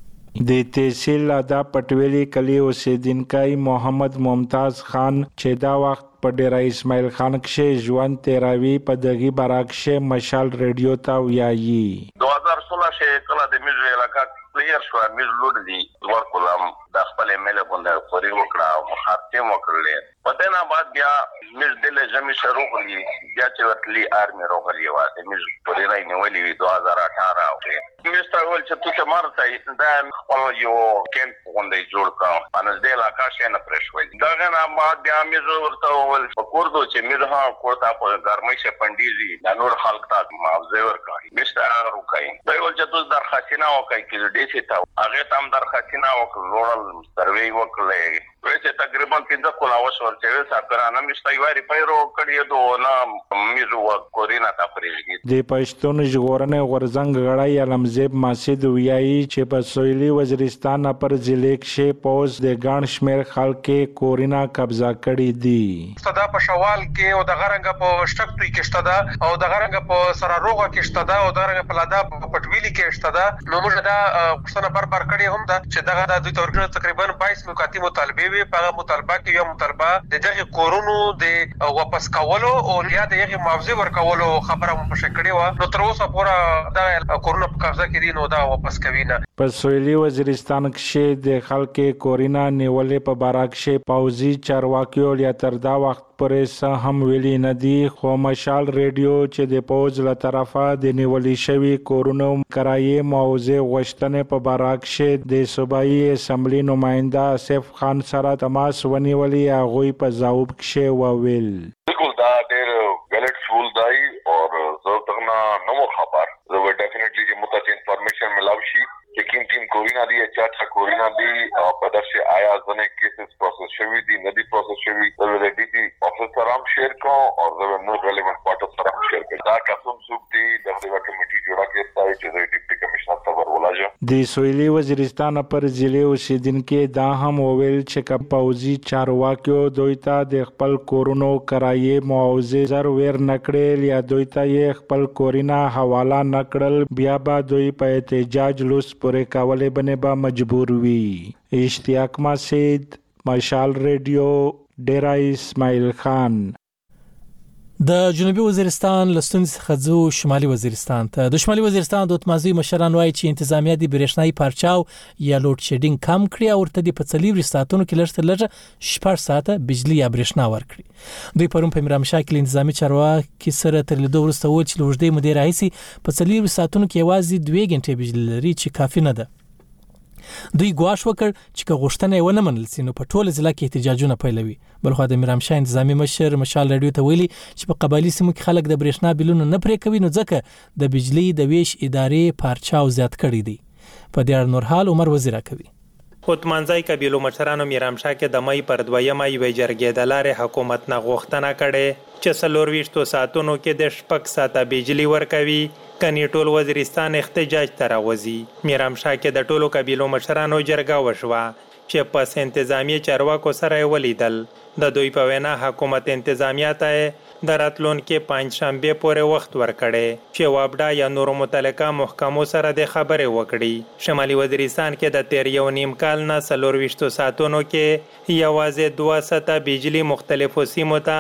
د تحصیل ادا پټویلی کلی اوسیدونکو محمد ممتاز خان چې دا وخت په ډیره اسماعیل خان کې ژوند تیراوی په دغه براکشه مشال رادیو ته ویایي. دو هزار سولہ کې کله د میز علاقہ کلیر شو میز لوډ دی ور کولم د خپل ایمیل باندې خوري وکړه او مخاطب وکړل. پدې نه بعد بیا میز دل جمع شروع کړی بیا چې ورتلی آرمي روغلی و د میز پرې راي نیولې دو هزار اٹھارہ کې میز ته ول چې تو مارته دا خپل یو کیمپ باندې جوړ کړ پانځ د علاقہ شې نه پرېښ وای دا نه بعد بیا میز ورته ول پکوردو چې میز ها کوړه په ګرمۍ شه پنديزي د نور خلک ته معاوضه ورکړي میز ته روکای دا ول چې تو درخواستونه وکړي چې دې څه تا هغه تام درخواستونه وکړل سروي وکړل چې تقریبا پنځه کولا وشول چې ساکرانه مشتای واری پیرو کړی دوه نه میزو کورینا تا پرېږي. د پښتون ژغورنې غورزنګ غړای علمزیب ماسید ویایي چې په سویلي وزیرستان پر ضلع کې پوز د ګڼ شمېر خلک کورینا قبضه کړي دي. ستدا په شوال کې او د غرنګ په شټکټوي کې شتدا او د غرنګ په سراروغه کې شتدا او د غرنګ په لادا په پټویلی کې شتدا نو موږ دا پښتنه بر بر کړی هم دا چې دغه د دوی تورګنه تقریبا بایس نکاتی مطالبه وی په مطالبه کې یو مطالبه د دغه کورونو د واپس کولو او یا د یغه معاوضه ورکولو خبره مو شکړې و نو تر اوسه پورا د کورونو په قبضه کې دي نو دا واپس کوي نه. په سویلي وزیرستان کې د خلکو کورینا نیولې په باراکشه پاوزي چارواکیو یا تر دا وخت پرې هم ویلي نه دي خو مشال رادیو چې د پوز له طرفه د نیولې شوی کورونو کرایې معاوضه غوښتنې په باراکشه د صوبایي اسمبلی نماینده آصف خان سره تماس ونیولې هغه په جواب کې وویل. بالکل دا ډېر غلط فول دی او زه څنګه نو خبر زه ډیفینیټلی چې متاسف انفارمیشن ملاوي شي چې کوم ټیم کورینا دی چې اچھا کورینا دی په داسې آیا ځنه کیسز پروسس شوی دي ندی پروسس شوی د ډي ټي افسر هم شیر کو او د نو ریلیونت پارټ سره هم شیر کړه. دا قسم څوک دی دغه کمیټي جوړه کړه چې د ډیپټي کمشنر ته ورولایي. د سویلي وزیرستان پر ضلع اوسیدونکو دا هم وویل چې کپ پاوزي چارواکیو دوی ته د خپل کورونو کرایې معاوضه زر ور نکړل یا دوی ته یې خپل کورینا حواله نکړل بیا به دوی په احتجاج لوس پورې کولې بنه به مجبور وي. اشتیاق مسجد مشال رادیو ډیرا اسماعیل خان. د جنوبي وزیرستان لستون څخه ځو شمالي وزیرستان ته. د شمالي وزیرستان د اتمازوي مشران وایي چې انتظامیه د برېښنايي پارچاو یا لوډ شیډینګ کم کړي او ورته د پڅلیوري ساعتونو کې لږ تر لږه شپږ ساعته بجلی یا برېښنا ورکړي. دوی پرون په میرامشا کې انتظامی چارواکي سره تر لیدو وروسته وویل چې لوړدې مودې راهیسي پڅلیوري ساعتونو کې یوازې دوه غنټې بجلی لري چې کافي نه ده. دوی ګواښ وکړ چې که غوښتنه یې ونه منل سي نو په ټوله ضلع کې احتجاجونه پیلوي. بلخو د میرامشا انتظامی مشر مشال رادیو ته ویلي چې په قبایلی سیمو کې خلک د برېښنا بیلونه نه پرې کوي نو ځکه د بجلی د ویش ادارې پارچاو زیات کړی دی. په دې اړه نور حال عمر وزیر کوي. خودمنځي قبیلو مشرانو میرامشا کې د مې پر دویمه یوې جرګې د لارې حکومت نه غوښتنه کړې چې څلور ویشتو ساعتونو کې د شپږ ساعته بجلی ورکوي کني ټول وزیرستان احتجاج ته راوځي. میرامشا کې د ټولو قبیلو مشرانو جرګه وشوه چې پس انتظامی چارواکو سره ولیدل. د دوی په وینا حکومت انتظامیه ته د راتلونکي پنځشنبه پورې وخت ورکړي چې وابډا یا نور متعلقه محکمو سره د خبرې وکړي. شمالي وزیرستان کې د تیر یو نیم کال نه څلور ویشتو ساعتونو کې یوازې دوه ساعته بجلی مختلفو سیمو ته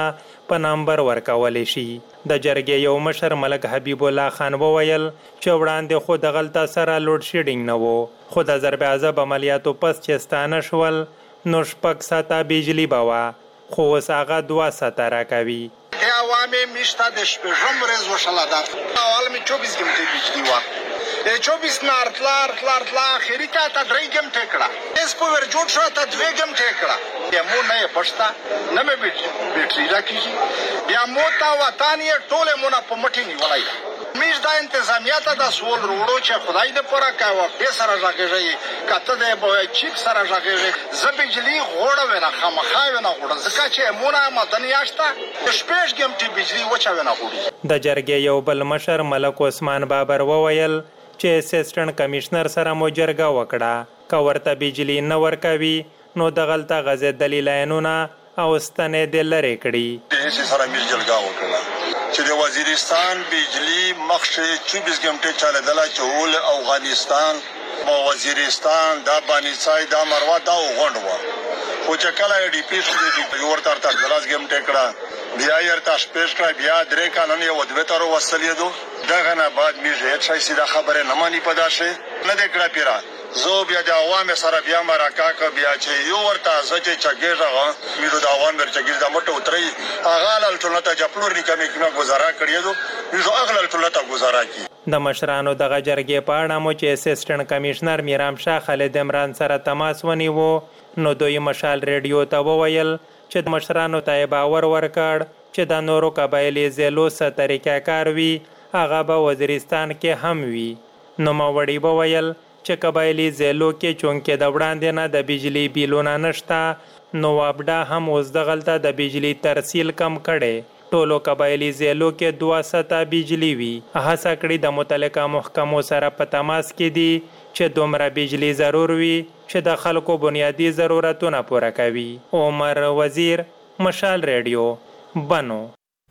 په نمبر ورکول شي. د جرګې یو مشر ملک حبیب الله خان وویل چې وړاندې خو د غلطه سره لوډ شیډینګ نه وو، خو د ضرب عذاب عملیاتو پس چې ستانه شول نو شپږ ساعته بجلی به وه، خو اوس هغه دوه ساعته راکوي. عوامي میشته د شپږم ورځ وشله ده، اول مې چوبیس ګنټې بجلی وه، چوبیس نه ارتلا ارتلا ارتلا اخري ته ته درې ګنټې کړه، اس په ور جوړ شو ته دوه ګنټې کړه، بیا مو نه یې پښتا نه مې بیټري راکېږي، بیا مو تا وطن یې ټوله مونږ په مټي نیولای ده. میش دا انتظامیات دا سوال وروړو چې خدای دې پوره کاوه به سره راګږي کته دې به چیک سره راګږي ز بجلی غوړه ونه خامخا ونه غوړه ځکه چې مونږه مدني آشته شپږ ګمټي بجلی وچا ونه غوړي. د جرګې یو بل مشر ملک عثمان بابر وویل چې اسسټنټ کمشنر سره مو جرګه وکړه، که ورته بجلی نه ورکوي نو د غلطه غزې دلیلانونه او ستنې دې لرې کړي. د سره میل جرګه وکړه چې د وزیرستان بجلی مخکې چوبیس ګنټې چالېدله چې ول افغانستان او وزیرستان دا بانیڅای دا مروا دا غونډ و، خو چې کله ډی پی شو دی ورته تر دلاس ګمټې کړه، بیا یې تاسو پېښ کړ، بیا درې کانون یو د وتر وسلې دو دغه نه بعد میږي چې سیده خبره نه مانی پداشه نه د کړه پیرا زو بیا د عوام سره بیا مراکا ک بیا چې یو ورته ځکه چګیږه میرو د عوام ورچګیر د مټو اتري هغه لال ټولته جپلور نکمه کینه گزارا کړی دو میرو اغلل ټولته گزارا کی. د مشرانو دغه جرګې په اړه مو چې اسسټنټ کمشنر میرام شاه خالد عمران سره تماس ونیو نو دوی مشال ریډیو ته وویل چې د مشرانو ته باور ورکړ چې د نورو قبایلی زیلو سره طریقې کار وي هغه به وزیرستان کې هم وي. نو ماوړي وویل چې قبایلی زیلو کې چونکې د وړاندې نه د بجلی بیلونه نشته نو وابډا هم اوس د غلطه د بجلی ترسیل کم کړي، ټولو قبایلی زیلو کې دوه ساعته بجلی وي. هڅه کړې د متعلقه محکمو سره په تماس کې دي چې دومره بجلی ضرور وي چې د خلکو بنیادی ضرورتونه پوره کوي. عمر وزیر، مشال ریډیو، بنو.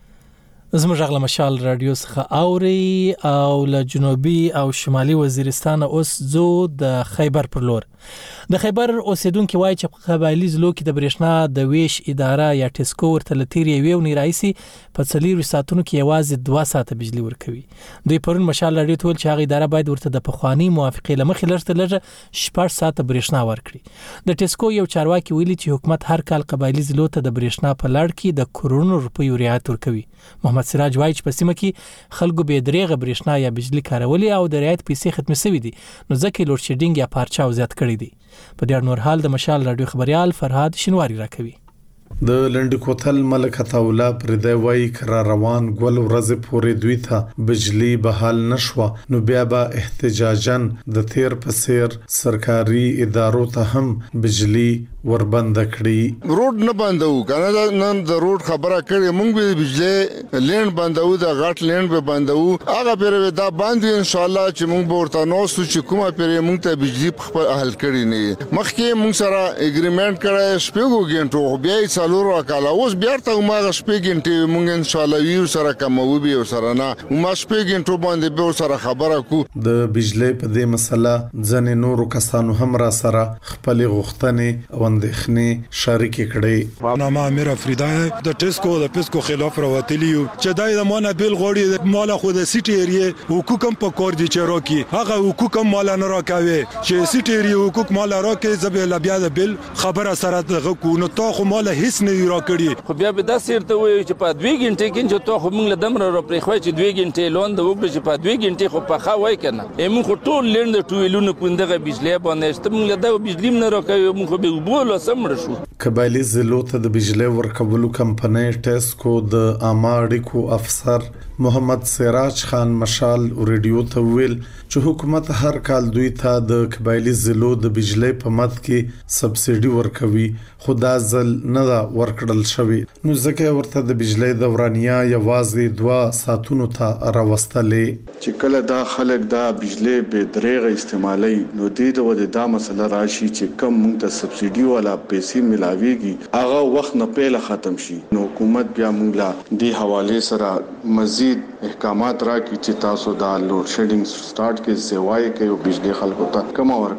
زموږ غلا مشال رادیو څخه اوري او له جنوبي او شمالي وزیرستان اوس زو د خیبر پر لور. د خیبر اوسیدونکو وایي چې قبایلی زلو کې د برېښنا د ویش اداره یا ټیسکو ورته لتیری ویو نه رئیسي په څلور ساعتونو کې یوازې دوه ساعته بجلی ورکوي. دوی پرون مشال رادیو ټول چې هغه اداره باید ورته د پخوانی موافقې لمخې لږ لږ شپږ ساعته برېښنا ورکړي. د ټیسکو یو چارواکي ویلي چې حکومت هر کال قبایلی زلو ته د برېښنا په لړ کې د کروڑونو روپیو رعایت ورکوي. محمد سراج وایي چې په سیمه کې خلکو به درېغه برېښنا یا بجلی کارولي او د رعایت پیسې ختمې شوې دي، نو ځکه لوډ شیډینګ یا پارچاو زیات کړی دی. په ډیر نور حال د مشال رادیو خبريال فرهاد شنواری راکوي. د لنډ کوتل ملک عطاولا پر دی وای کر روان ګول ورځ پورې دوی ته بجلی بحال نشو نو بیا به احتجاجن د تیر پسیر سرکاري ادارو ته هم بجلی وربند کړي. روډ نه بندو کنه نن د روډ خبره کړي مونږ به بجلی لین بندو د غټ لین به بندو هغه پر دا باندې ان شاء الله چې مونږ به ورته نو سوچ کومه پر مونږ ته بجلی خپل حل کړي نه مخکې مونږ سره اګریمنت کړی شپږو غنټو بیا څلور وکاله اوس بیا ته ما شپږ غنټې مونږ ان شاء الله یو سره کومو به سره نه ما شپږ غنټو باندې به سره خبره کو. د بجلی په دې مسله ځنې نورو کسانو هم را سره خپل غوښتنې او اندېښنې شریک کړي. نامه امیر افریدای د ټیسکو د پیسکو خلاف راوتلیو چې دای د مونږ بیل غوړي مال خو د سیټي ایریا حقوق هم په کور دي چې راکې هغه حقوق هم مال نه راکوي چې سیټي ایریا حقوق مال راکې زبې لبیا د بیل خبره سره دغه کو نو تا خو مال هیڅ نه راکړي خو بیا به دا سیرته وي چې په دوه غنټې کې چې تا خو موږ له دمر را پرې خوای چې دوه غنټې لون د وګړي چې په دوه غنټې خو په خا وای کنه موږ خو ټول لند ټویلونه پوندغه بجلی باندې ست موږ له دا بجلی نه راکوي موږ خو به وبول سمړ شو. قبایلی زلو ته د بجلی ورکولو کمپنۍ ټیسکو د اماړیکو افسر محمد سراج خان مشال ریډیو ته ویل چې حکومت هر کال دوی ته د قبایلی زلو د بجلی په مد کې سبسيډي ورکوي خو دا ځل نه ورکړل شوی نو ځکه ورته د بجلی دورانیا یوازې دوه ساعتونو ته راوستلې چې کله دا خلک دا بجلی به درېغه استعمالي نو د دې د دا مسله راشي چې کم مونږ ته سبسيډي والا پیسې ملاويږي هغه وخت نه پهله ختم شي نو حکومت بیا مونږ لا د حواله سره مزید احکامات راکړي چې تاسو دا لوډ شیډینګ سٹارټ کې سیوای کوي او بجلی خلکو ته کم ور کوي.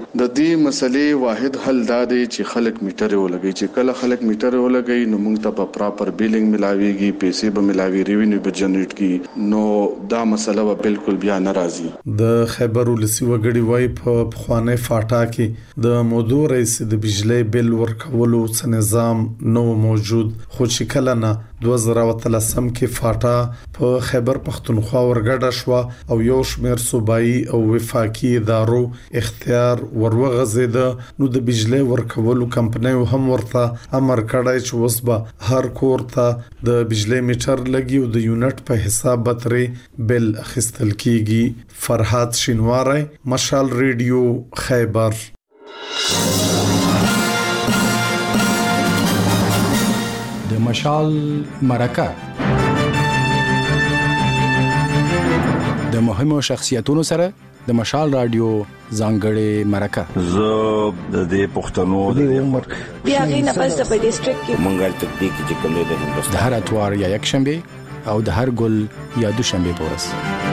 د دې مسلې واحد حل دا دی چې خلک میټر ولګي چې کله خلک میټر ولګي نو موږ ته په پراپر بیلینګ ملاويږي پیسې به ملاوي ریوینیو به جنریټ کی نو دا مسله به بالکل بیا ناراضي د خیبر ولسی وګړي وای په خوانه فاټا کې د موضوع رئیس د بجلی بیل ورکولو څه نظام نو موجود خو چې کله نه دوه زره وتلسم کې فاټا په خیبر پختونخوا ورګډه شو او یو شمېر صوبایي او وفاقي ادارو اختیار وروغزید نو د بجلی ورکولو کمپنیو هم ورته امر کړی چې وسبه هر کور ته د بجلی میټر لګي او د یونټ په حساب بتري بل اخیستل کیږي. فرحات شینواری، مشال ریډیو، خیبر. د مشال مرکه د مهمو شخصیتونو سره د مشال رادیو ځانګړې مرکه. زه د دې پښتنو د عمر بیا غي نه پس په ډیسټریکټ کې منګل تکتیک چې کوم د هندوستان د هر اتوار یا یک شنبه او د هر ګل یا دوشنبه پورس